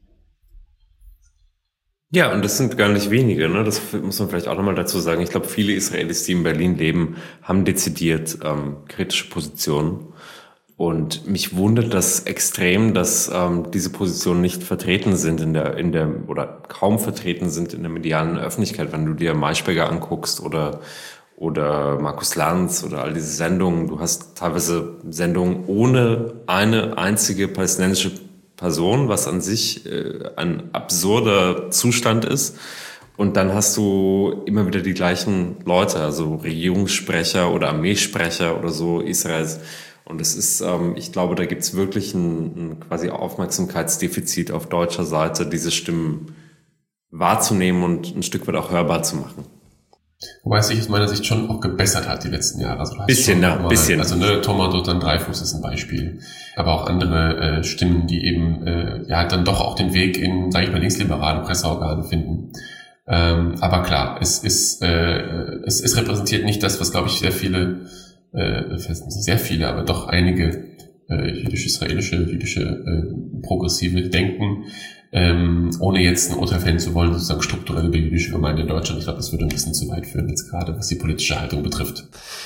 Ja, und das sind gar nicht wenige, ne? Das muss man vielleicht auch nochmal dazu sagen. Ich glaube, viele Israelis, die in Berlin leben, haben dezidiert ähm, kritische Positionen. Und mich wundert das extrem, dass ähm, diese Positionen nicht vertreten sind in der, in der, oder kaum vertreten sind in der medialen Öffentlichkeit. Wenn du dir Maischberger anguckst oder, oder Markus Lanz oder all diese Sendungen, du hast teilweise Sendungen ohne eine einzige palästinensische Person, was an sich äh, ein absurder Zustand ist. Und dann hast du immer wieder die gleichen Leute, also Regierungssprecher oder Armeesprecher oder so Israels. Und es ist, ähm, ich glaube, da gibt es wirklich ein, ein quasi Aufmerksamkeitsdefizit auf deutscher Seite, diese Stimmen wahrzunehmen und ein Stück weit auch hörbar zu machen. Wobei es sich aus meiner Sicht schon auch gebessert hat die letzten Jahre. Also bisschen, ja, mal, bisschen. Also ne, Thomas Dotan Dreifuß ist ein Beispiel, aber auch andere äh, Stimmen, die eben äh, ja dann doch auch den Weg in, sage ich mal, linksliberale Presseorgane finden. Ähm, aber klar, es ist äh, es, es repräsentiert nicht das, was, glaube ich, sehr viele äh, nicht sehr viele, aber doch einige äh, jüdisch-israelische, jüdische äh, Progressive denken, ähm, ohne jetzt ein Urteil fällen zu wollen, sozusagen strukturell über die jüdische Gemeinde in Deutschland. Ich glaube, das würde ein bisschen zu weit führen, jetzt gerade was die politische Haltung betrifft.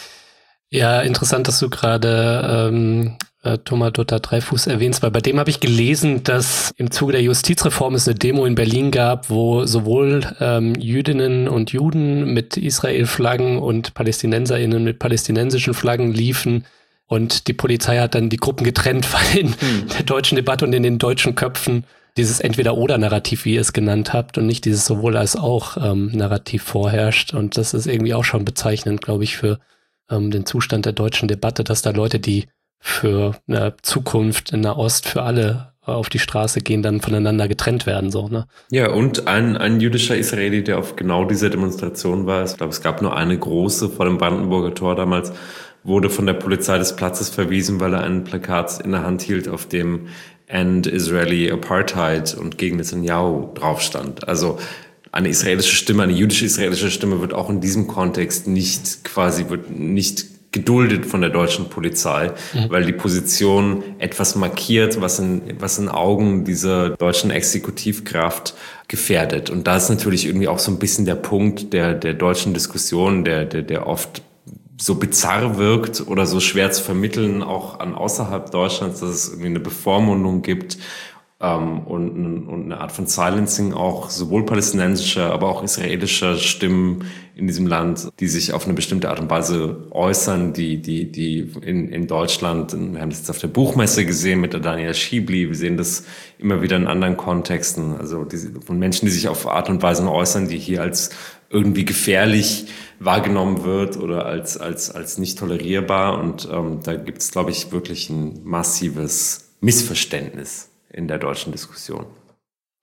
Ja, interessant, dass du gerade ähm, äh, Thomas Dotan Dreifuß erwähnst, weil bei dem habe ich gelesen, dass im Zuge der Justizreform es eine Demo in Berlin gab, wo sowohl ähm, Jüdinnen und Juden mit Israel-Flaggen und PalästinenserInnen mit palästinensischen Flaggen liefen. Und die Polizei hat dann die Gruppen getrennt, weil in hm. der deutschen Debatte und in den deutschen Köpfen dieses Entweder-Oder-Narrativ, wie ihr es genannt habt, und nicht dieses sowohl als auch ähm, Narrativ vorherrscht. Und das ist irgendwie auch schon bezeichnend, glaube ich, für ähm, den Zustand der deutschen Debatte, dass da Leute, die für eine Zukunft in Nahost für alle auf die Straße gehen, dann voneinander getrennt werden, so, ne? Ja, und ein, ein jüdischer Israeli, der auf genau dieser Demonstration war, ich glaube, es gab nur eine große vor dem Brandenburger Tor damals, wurde von der Polizei des Platzes verwiesen, weil er ein Plakat in der Hand hielt, auf dem End Israeli Apartheid und gegen Netanyahu drauf stand. Also eine israelische Stimme, eine jüdische israelische Stimme wird auch in diesem Kontext nicht quasi, wird nicht geduldet von der deutschen Polizei, mhm. weil die Position etwas markiert, was in, was in Augen dieser deutschen Exekutivkraft gefährdet. Und da ist natürlich irgendwie auch so ein bisschen der Punkt der, der deutschen Diskussion, der, der, der oft so bizarr wirkt oder so schwer zu vermitteln, auch an außerhalb Deutschlands, dass es irgendwie eine Bevormundung gibt ähm, und, und eine Art von Silencing auch sowohl palästinensischer, aber auch israelischer Stimmen in diesem Land, die sich auf eine bestimmte Art und Weise äußern, die die die in, in Deutschland, wir haben das jetzt auf der Buchmesse gesehen mit der Daniela Schiebli, wir sehen das immer wieder in anderen Kontexten, also diese, von Menschen, die sich auf Art und Weise äußern, die hier als irgendwie gefährlich wahrgenommen wird oder als als als nicht tolerierbar. Und ähm, da gibt es, glaube ich, wirklich ein massives Missverständnis in der deutschen Diskussion.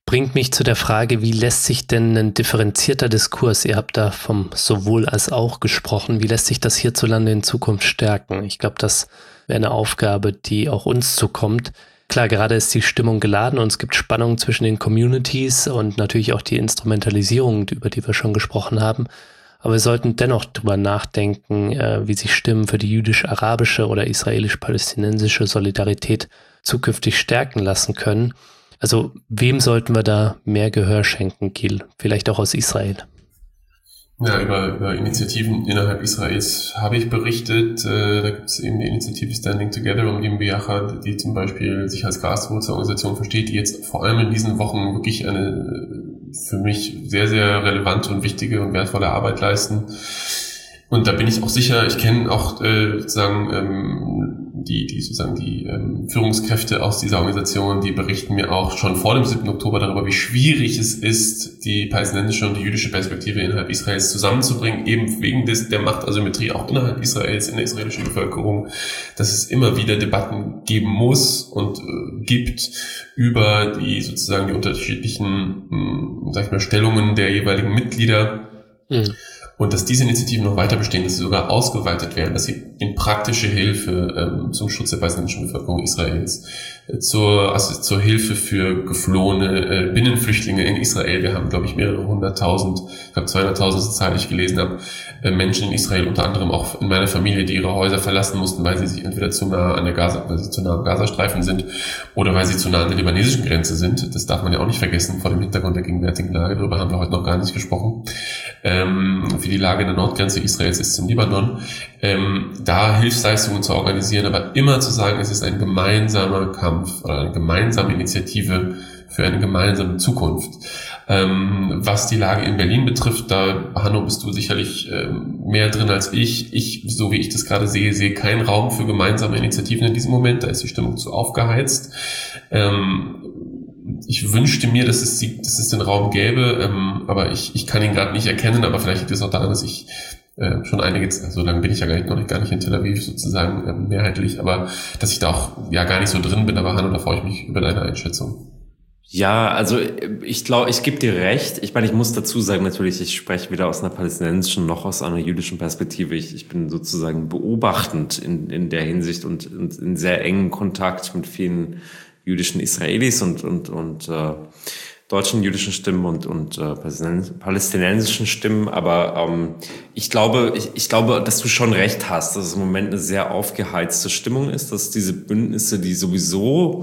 bringt mich zu der Frage, wie lässt sich denn ein differenzierter Diskurs, ihr habt da vom sowohl als auch gesprochen, wie lässt sich das hierzulande in Zukunft stärken? Ich glaube, das wäre eine Aufgabe, die auch uns zukommt. Klar, gerade ist die Stimmung geladen und es gibt Spannungen zwischen den Communities und natürlich auch die Instrumentalisierung, über die wir schon gesprochen haben. Aber wir sollten dennoch drüber nachdenken, wie sich Stimmen für die jüdisch-arabische oder israelisch-palästinensische Solidarität zukünftig stärken lassen können. Also wem sollten wir da mehr Gehör schenken, Gil? Vielleicht auch aus Israel. Ja, über, über Initiativen innerhalb Israels habe ich berichtet. Äh, da gibt es eben die Initiative Standing Together um Gim Biachad, die zum Beispiel sich als Grassroots-Organisation versteht, die jetzt vor allem in diesen Wochen wirklich eine für mich sehr, sehr relevante und wichtige und wertvolle Arbeit leisten. Und da bin ich auch sicher, ich kenne auch äh, sozusagen ähm, die, die sozusagen die ähm, Führungskräfte aus dieser Organisation, die berichten mir auch schon vor dem siebten Oktober darüber, wie schwierig es ist, die palästinensische und die jüdische Perspektive innerhalb Israels zusammenzubringen, eben wegen des, der Machtasymmetrie auch innerhalb Israels, in der israelischen Bevölkerung, dass es immer wieder Debatten geben muss und äh, gibt über die sozusagen die unterschiedlichen, mh, sag ich mal, Stellungen der jeweiligen Mitglieder. Mhm. Und dass diese Initiativen noch weiter bestehen, dass sie sogar ausgeweitet werden, dass sie in praktische Hilfe ähm, zum Schutz der palästinensischen Bevölkerung Israels, äh, zur, also zur Hilfe für geflohene äh, Binnenflüchtlinge in Israel. Wir haben, glaube ich, mehrere hunderttausend, ich glaube zweihunderttausend ist die Zahl, die ich gelesen habe, äh, Menschen in Israel, unter anderem auch in meiner Familie, die ihre Häuser verlassen mussten, weil sie sich entweder zu nah an der Gaza, weil sie zu nah am Gazastreifen sind oder weil sie zu nah an der libanesischen Grenze sind. Das darf man ja auch nicht vergessen vor dem Hintergrund der gegenwärtigen Lage. Darüber haben wir heute noch gar nicht gesprochen. Ähm, wie die Lage in der Nordgrenze Israels ist zum Libanon, ähm, da Hilfsleistungen zu organisieren, aber immer zu sagen, es ist ein gemeinsamer Kampf oder eine gemeinsame Initiative für eine gemeinsame Zukunft. Ähm, was die Lage in Berlin betrifft, da, Hanno, bist du sicherlich ähm, mehr drin als ich. Ich, so wie ich das gerade sehe, sehe keinen Raum für gemeinsame Initiativen in diesem Moment. Da ist die Stimmung zu aufgeheizt. Ähm, Ich wünschte mir, dass es, die, dass es den Raum gäbe, ähm, aber ich, ich kann ihn gerade nicht erkennen, aber vielleicht liegt es auch daran, dass ich äh, schon einige, so lange bin ich ja gar nicht, noch nicht, gar nicht in Tel Aviv sozusagen äh, mehrheitlich, aber dass ich da auch ja gar nicht so drin bin, aber Hanno, da freue ich mich über deine Einschätzung. Ja, also ich glaube, ich gebe dir recht. Ich meine, ich muss dazu sagen, natürlich, ich spreche weder aus einer palästinensischen noch aus einer jüdischen Perspektive. Ich, ich bin sozusagen beobachtend in, in der Hinsicht und, und in sehr engen Kontakt mit vielen jüdischen Israelis und und und äh, deutschen jüdischen Stimmen und und äh, palästinensischen Stimmen, aber ähm, ich glaube ich, ich glaube, dass du schon recht hast, dass es im Moment eine sehr aufgeheizte Stimmung ist, dass diese Bündnisse, die sowieso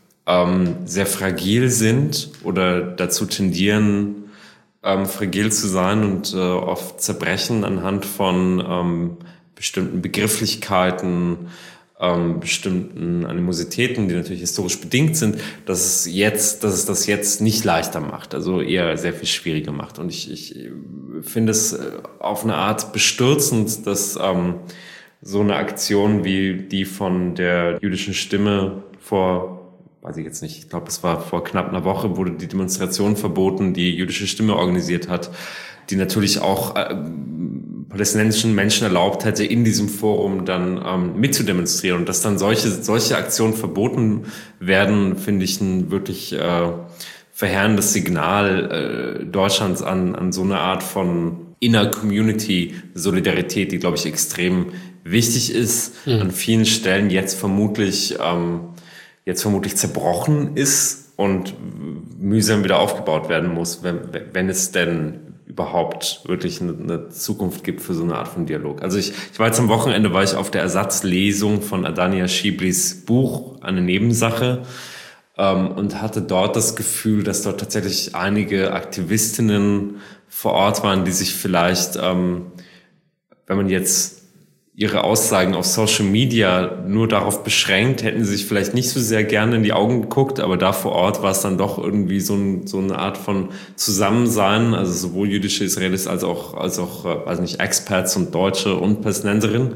ähm, sehr fragil sind oder dazu tendieren, ähm, fragil zu sein und äh, oft zerbrechen anhand von ähm, bestimmten Begrifflichkeiten, Ähm, bestimmten Animositäten, die natürlich historisch bedingt sind, dass es jetzt, dass es das jetzt nicht leichter macht, also eher sehr viel schwieriger macht. Und ich, ich finde es auf eine Art bestürzend, dass ähm, so eine Aktion wie die von der jüdischen Stimme vor, weiß ich jetzt nicht, ich glaube, es war vor knapp einer Woche, wurde die Demonstration verboten, die jüdische Stimme organisiert hat, die natürlich auch äh, palästinensischen Menschen erlaubt hätte, in diesem Forum dann ähm, mitzudemonstrieren. Und dass dann solche solche Aktionen verboten werden, finde ich ein wirklich äh, verheerendes Signal äh, Deutschlands an an so eine Art von Inner-Community-Solidarität, die, glaube ich, extrem wichtig ist, mhm. an vielen Stellen jetzt vermutlich ähm, jetzt vermutlich zerbrochen ist und mühsam wieder aufgebaut werden muss, wenn, wenn es denn überhaupt wirklich eine, eine Zukunft gibt für so eine Art von Dialog. Also ich, ich war jetzt am Wochenende, war ich auf der Ersatzlesung von Adania Schiblis Buch, eine Nebensache, ähm, und hatte dort das Gefühl, dass dort tatsächlich einige Aktivistinnen vor Ort waren, die sich vielleicht, ähm, wenn man jetzt ihre Aussagen auf Social Media nur darauf beschränkt, hätten sie sich vielleicht nicht so sehr gerne in die Augen geguckt, aber da vor Ort war es dann doch irgendwie so, ein, so eine Art von Zusammensein, also sowohl jüdische Israelis als auch, als auch, weiß nicht, Expats und Deutsche und Palästinenserinnen.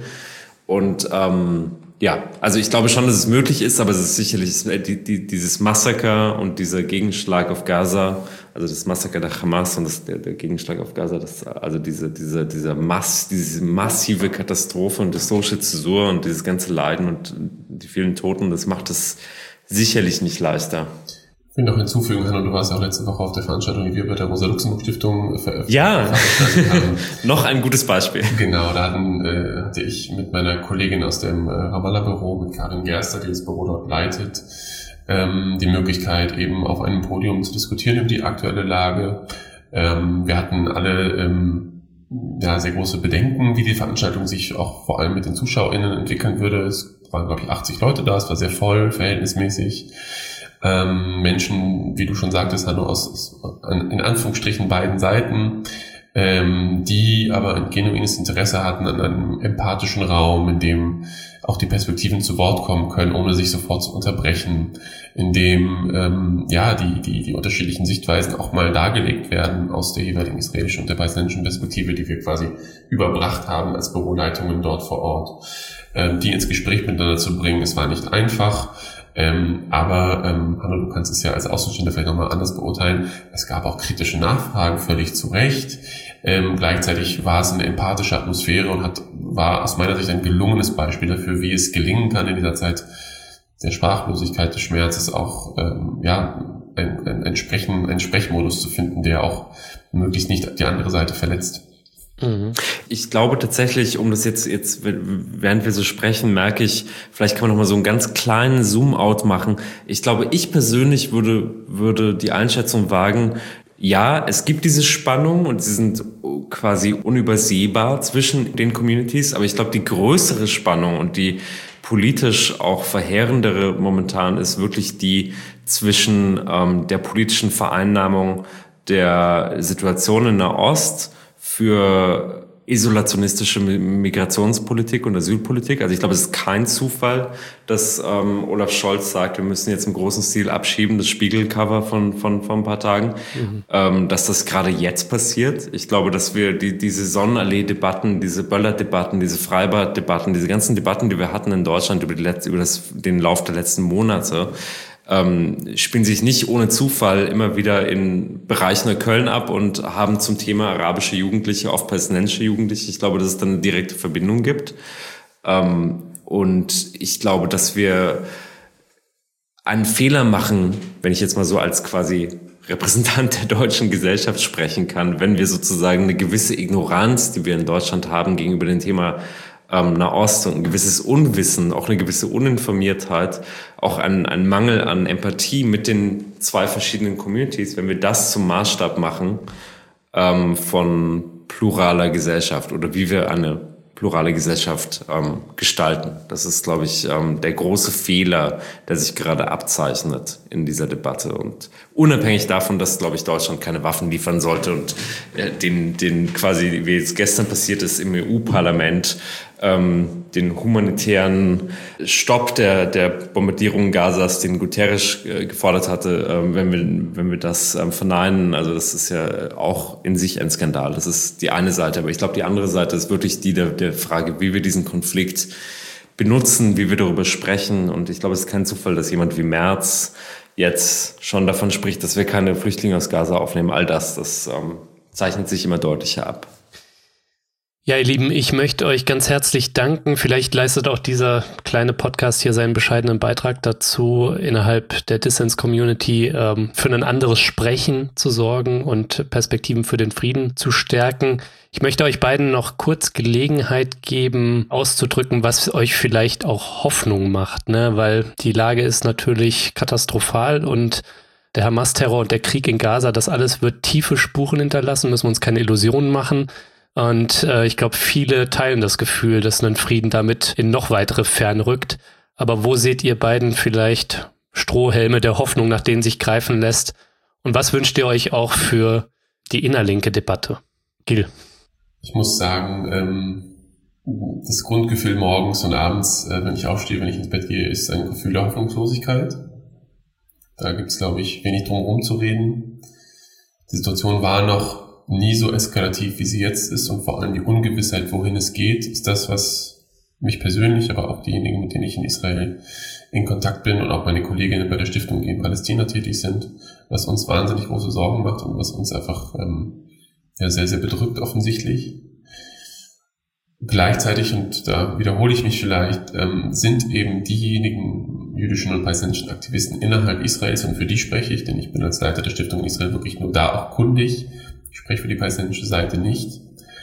Und ähm, ja, also ich glaube schon, dass es möglich ist, aber es ist sicherlich die, die, dieses Massaker und dieser Gegenschlag auf Gaza, also das Massaker der Hamas und das, der, der Gegenschlag auf Gaza, das, also diese, diese, diese, Mass, diese massive Katastrophe und historische Zäsur und dieses ganze Leiden und die vielen Toten, das macht es sicherlich nicht leichter. Ich will noch hinzufügen, Hanno, du warst ja auch letzte Woche auf der Veranstaltung, die wir bei der Rosa-Luxemburg-Stiftung veröffentlicht ja. haben. Noch ein gutes Beispiel. Genau, da hatten, äh, hatte ich mit meiner Kollegin aus dem äh, Ramallah-Büro, mit Karin Gerster, die das Büro dort leitet, ähm, die Möglichkeit, eben auf einem Podium zu diskutieren über die aktuelle Lage. Ähm, wir hatten alle ähm, ja, sehr große Bedenken, wie die Veranstaltung sich auch vor allem mit den ZuschauerInnen entwickeln würde. Es waren, glaube ich, achtzig Leute da, es war sehr voll, verhältnismäßig. Ähm, Menschen, wie du schon sagtest, Hanno, aus, aus in Anführungsstrichen beiden Seiten, ähm, die aber ein genuines Interesse hatten an einem empathischen Raum, in dem auch die Perspektiven zu Wort kommen können, ohne sich sofort zu unterbrechen, in dem ähm, ja die, die, die unterschiedlichen Sichtweisen auch mal dargelegt werden aus der jeweiligen israelischen und der palästinensischen Perspektive, die wir quasi überbracht haben als Büroleitungen dort vor Ort, ähm, die ins Gespräch miteinander zu bringen. Es war nicht einfach. Ähm, aber, ähm, Hanno, du kannst es ja als Außenstehender vielleicht nochmal anders beurteilen. Es gab auch kritische Nachfragen, völlig zu Recht. Ähm, gleichzeitig war es eine empathische Atmosphäre und hat, war aus meiner Sicht ein gelungenes Beispiel dafür, wie es gelingen kann, in dieser Zeit der Sprachlosigkeit, des Schmerzes auch, ähm, ja, ein, ein, ein Sprechen, einen Sprechmodus zu finden, der auch möglichst nicht die andere Seite verletzt. Ich glaube tatsächlich, um das jetzt, jetzt, während wir so sprechen, merke ich, vielleicht kann man noch mal so einen ganz kleinen Zoom-out machen. Ich glaube, ich persönlich würde, würde die Einschätzung wagen, ja, es gibt diese Spannung und sie sind quasi unübersehbar zwischen den Communities, aber ich glaube, die größere Spannung und die politisch auch verheerendere momentan ist wirklich die zwischen ähm, der politischen Vereinnahmung der Situation in Nahost für isolationistische Migrationspolitik und Asylpolitik. Also ich glaube, es ist kein Zufall, dass ähm, Olaf Scholz sagt, wir müssen jetzt im großen Stil abschieben, das Spiegelcover von von von ein paar Tagen, mhm. ähm, dass das gerade jetzt passiert. Ich glaube, dass wir die diese Sonnenallee-Debatten, diese Böller-Debatten, diese Freibad-Debatten, diese ganzen Debatten, die wir hatten in Deutschland über die letzte, über das den Lauf der letzten Monate, Ähm, spielen sich nicht ohne Zufall immer wieder in Bereichen der Köln ab und haben zum Thema arabische Jugendliche, oft palästinensische Jugendliche. Ich glaube, dass es dann eine direkte Verbindung gibt. Ähm, und ich glaube, dass wir einen Fehler machen, wenn ich jetzt mal so als quasi Repräsentant der deutschen Gesellschaft sprechen kann, wenn wir sozusagen eine gewisse Ignoranz, die wir in Deutschland haben gegenüber dem Thema Ähm, Nahost und ein gewisses Unwissen, auch eine gewisse Uninformiertheit, auch ein, ein Mangel an Empathie mit den zwei verschiedenen Communities, wenn wir das zum Maßstab machen ähm, von pluraler Gesellschaft oder wie wir eine plurale Gesellschaft ähm, gestalten. Das ist, glaube ich, ähm, der große Fehler, der sich gerade abzeichnet in dieser Debatte. Und unabhängig davon, dass, glaube ich, Deutschland keine Waffen liefern sollte und äh, den, den quasi, wie es gestern passiert ist im E U-Parlament, ähm, den humanitären Stopp der, der Bombardierung Gazas, den Guterres äh, gefordert hatte, ähm, wenn wir, wenn wir das ähm, verneinen, also das ist ja auch in sich ein Skandal. Das ist die eine Seite, aber ich glaube, die andere Seite ist wirklich die der, der Frage, wie wir diesen Konflikt benutzen, wie wir darüber sprechen. Und ich glaube, es ist kein Zufall, dass jemand wie Merz jetzt schon davon spricht, dass wir keine Flüchtlinge aus Gaza aufnehmen. All das, das ähm, zeichnet sich immer deutlicher ab. Ja, ihr Lieben, ich möchte euch ganz herzlich danken. Vielleicht leistet auch dieser kleine Podcast hier seinen bescheidenen Beitrag dazu, innerhalb der Dissens-Community ähm, für ein anderes Sprechen zu sorgen und Perspektiven für den Frieden zu stärken. Ich möchte euch beiden noch kurz Gelegenheit geben, auszudrücken, was euch vielleicht auch Hoffnung macht, ne? Weil die Lage ist natürlich katastrophal und der Hamas-Terror und der Krieg in Gaza, das alles wird tiefe Spuren hinterlassen, müssen wir uns keine Illusionen machen. Und äh, ich glaube, viele teilen das Gefühl, dass ein Frieden damit in noch weitere Ferne rückt. Aber wo seht ihr beiden vielleicht Strohhelme der Hoffnung, nach denen sich greifen lässt? Und was wünscht ihr euch auch für die innerlinke Debatte? Gil. Ich muss sagen, ähm, das Grundgefühl morgens und abends, äh, wenn ich aufstehe, wenn ich ins Bett gehe, ist ein Gefühl der Hoffnungslosigkeit. Da gibt es, glaube ich, wenig drum herum zu reden. Die Situation war noch nie so eskalativ, wie sie jetzt ist, und vor allem die Ungewissheit, wohin es geht, ist das, was mich persönlich, aber auch diejenigen, mit denen ich in Israel in Kontakt bin und auch meine Kolleginnen bei der Stiftung, die in Palästina tätig sind, was uns wahnsinnig große Sorgen macht und was uns einfach ähm, ja, sehr, sehr bedrückt offensichtlich. Gleichzeitig, und da wiederhole ich mich vielleicht, ähm, sind eben diejenigen jüdischen und palästinensischen Aktivisten innerhalb Israels, und für die spreche ich, denn ich bin als Leiter der Stiftung Israel wirklich nur da auch kundig, ich spreche für die palästinensische Seite nicht,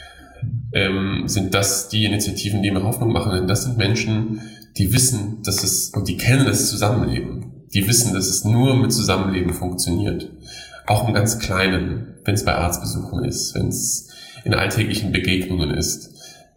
ähm, sind das die Initiativen, die mir Hoffnung machen, denn das sind Menschen, die wissen, dass es, und die kennen das Zusammenleben, die wissen, dass es nur mit Zusammenleben funktioniert. Auch im ganz Kleinen, wenn es bei Arztbesuchen ist, wenn es in alltäglichen Begegnungen ist.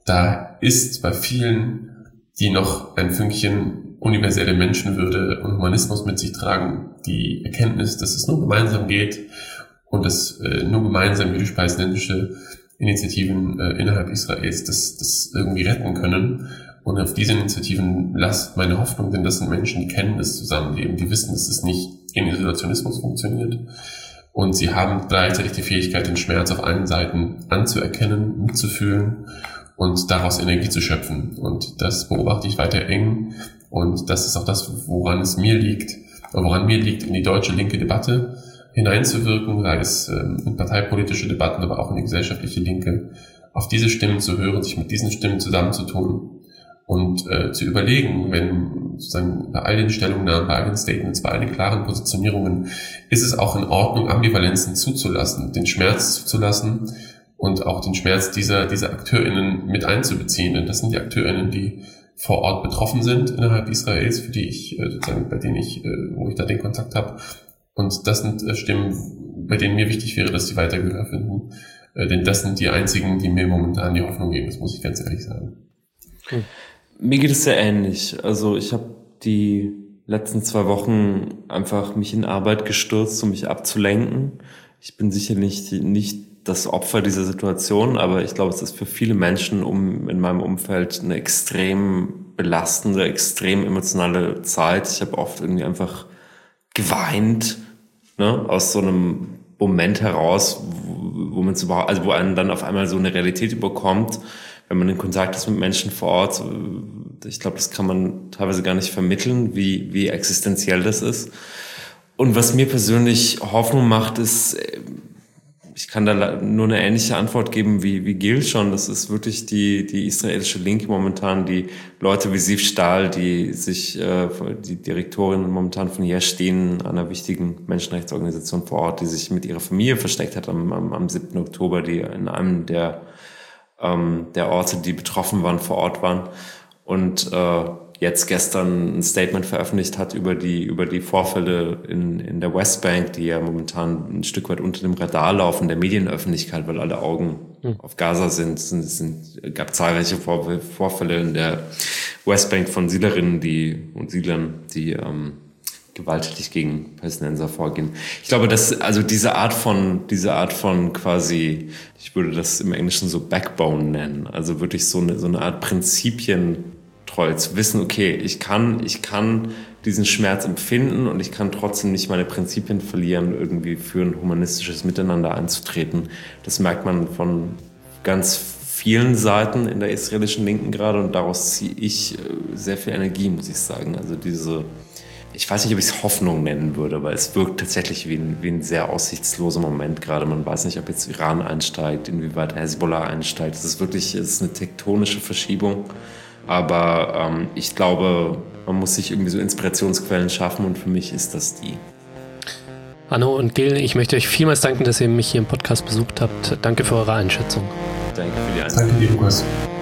Da ist bei vielen, die noch ein Fünkchen universelle Menschenwürde und Humanismus mit sich tragen, die Erkenntnis, dass es nur gemeinsam geht und dass äh, nur gemeinsam jüdisch-palästinensische Initiativen äh, innerhalb Israels das, das irgendwie retten können. Und auf diese Initiativen lasst meine Hoffnung, denn das sind Menschen, die kennen das Zusammenleben, die wissen, dass es nicht in Isolationismus funktioniert. Und sie haben gleichzeitig die Fähigkeit, den Schmerz auf allen Seiten anzuerkennen, mitzufühlen und daraus Energie zu schöpfen. Und das beobachte ich weiter eng. Und das ist auch das, woran es mir liegt, woran mir liegt, in die deutsche linke Debatte hineinzuwirken, sei es in parteipolitische Debatten, aber auch in die gesellschaftliche Linke, auf diese Stimmen zu hören, sich mit diesen Stimmen zusammenzutun und äh, zu überlegen, wenn sozusagen bei all den Stellungnahmen, bei all den Statements, bei all den klaren Positionierungen, ist es auch in Ordnung, Ambivalenzen zuzulassen, den Schmerz zuzulassen und auch den Schmerz dieser dieser AkteurInnen mit einzubeziehen. Denn das sind die AkteurInnen, die vor Ort betroffen sind innerhalb Israels, für die ich äh, sozusagen, bei denen ich, äh, wo ich da den Kontakt habe. Und das sind äh, Stimmen, bei denen mir wichtig wäre, dass sie weiter Gehör finden. Äh, denn das sind die einzigen, die mir momentan die Hoffnung geben, das muss ich ganz ehrlich sagen. Okay. Mir geht es sehr ähnlich. Also ich habe die letzten zwei Wochen einfach mich in Arbeit gestürzt, um mich abzulenken. Ich bin sicherlich nicht das Opfer dieser Situation, aber ich glaube, es ist für viele Menschen um in meinem Umfeld eine extrem belastende, extrem emotionale Zeit. Ich habe oft irgendwie einfach geweint, ne, aus so einem Moment heraus, wo, wo man es überhaupt, also wo einen dann auf einmal so eine Realität überkommt, wenn man in Kontakt ist mit Menschen vor Ort. Ich glaube, das kann man teilweise gar nicht vermitteln, wie wie existenziell das ist. Und was mir persönlich Hoffnung macht, ist, ich kann da nur eine ähnliche Antwort geben wie wie Gil schon. Das ist wirklich die die israelische Linke momentan, die Leute wie Siv Stahl, die sich äh, die Direktorin momentan von Yesh Din, einer wichtigen Menschenrechtsorganisation vor Ort, die sich mit ihrer Familie versteckt hat am am, am siebten Oktober, die in einem der ähm, der Orte, die betroffen waren, vor Ort waren und äh, jetzt gestern ein Statement veröffentlicht hat über die über die Vorfälle in in der Westbank, die ja momentan ein Stück weit unter dem Radar laufen der Medienöffentlichkeit, weil alle Augen mhm. auf Gaza sind. Es sind, sind, gab zahlreiche Vor- Vorfälle in der Westbank von Siedlerinnen die und Siedlern, die ähm, gewalttätig gegen Palästinenser vorgehen. Ich glaube, dass also diese Art von diese Art von quasi, ich würde das im Englischen so Backbone nennen, also wirklich so eine so eine Art Prinzipien treu zu wissen, okay, ich kann, ich kann diesen Schmerz empfinden und ich kann trotzdem nicht meine Prinzipien verlieren, irgendwie für ein humanistisches Miteinander einzutreten. Das merkt man von ganz vielen Seiten in der israelischen Linken gerade und daraus ziehe ich sehr viel Energie, muss ich sagen. Also diese, ich weiß nicht, ob ich es Hoffnung nennen würde, weil es wirkt tatsächlich wie ein, wie ein sehr aussichtsloser Moment gerade. Man weiß nicht, ob jetzt Iran einsteigt, inwieweit Hezbollah einsteigt. Es ist wirklich, es ist eine tektonische Verschiebung. Aber ähm, ich glaube, man muss sich irgendwie so Inspirationsquellen schaffen und für mich ist das die. Hanno und Gil, ich möchte euch vielmals danken, dass ihr mich hier im Podcast besucht habt. Danke für eure Einschätzung. Danke für die Einschätzung. Danke dir, Lukas.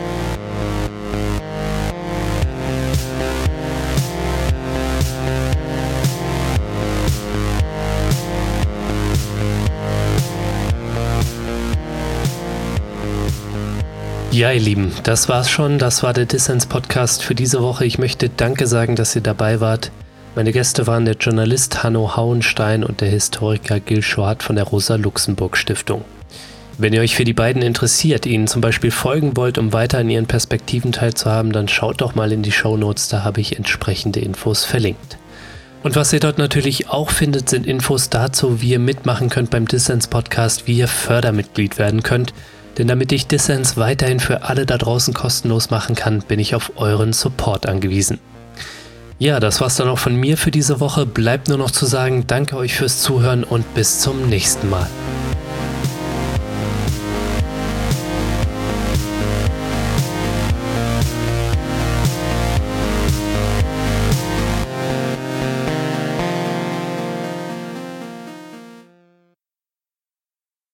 Ja, ihr Lieben, das war's schon. Das war der Dissens-Podcast für diese Woche. Ich möchte Danke sagen, dass ihr dabei wart. Meine Gäste waren der Journalist Hanno Hauenstein und der Historiker Gil Schohat von der Rosa-Luxemburg-Stiftung. Wenn ihr euch für die beiden interessiert, ihnen zum Beispiel folgen wollt, um weiter an ihren Perspektiven teilzuhaben, dann schaut doch mal in die Shownotes, da habe ich entsprechende Infos verlinkt. Und was ihr dort natürlich auch findet, sind Infos dazu, wie ihr mitmachen könnt beim Dissens-Podcast, wie ihr Fördermitglied werden könnt. Denn damit ich Dissens weiterhin für alle da draußen kostenlos machen kann, bin ich auf euren Support angewiesen. Ja, das war's dann auch von mir für diese Woche. Bleibt nur noch zu sagen, danke euch fürs Zuhören und bis zum nächsten Mal.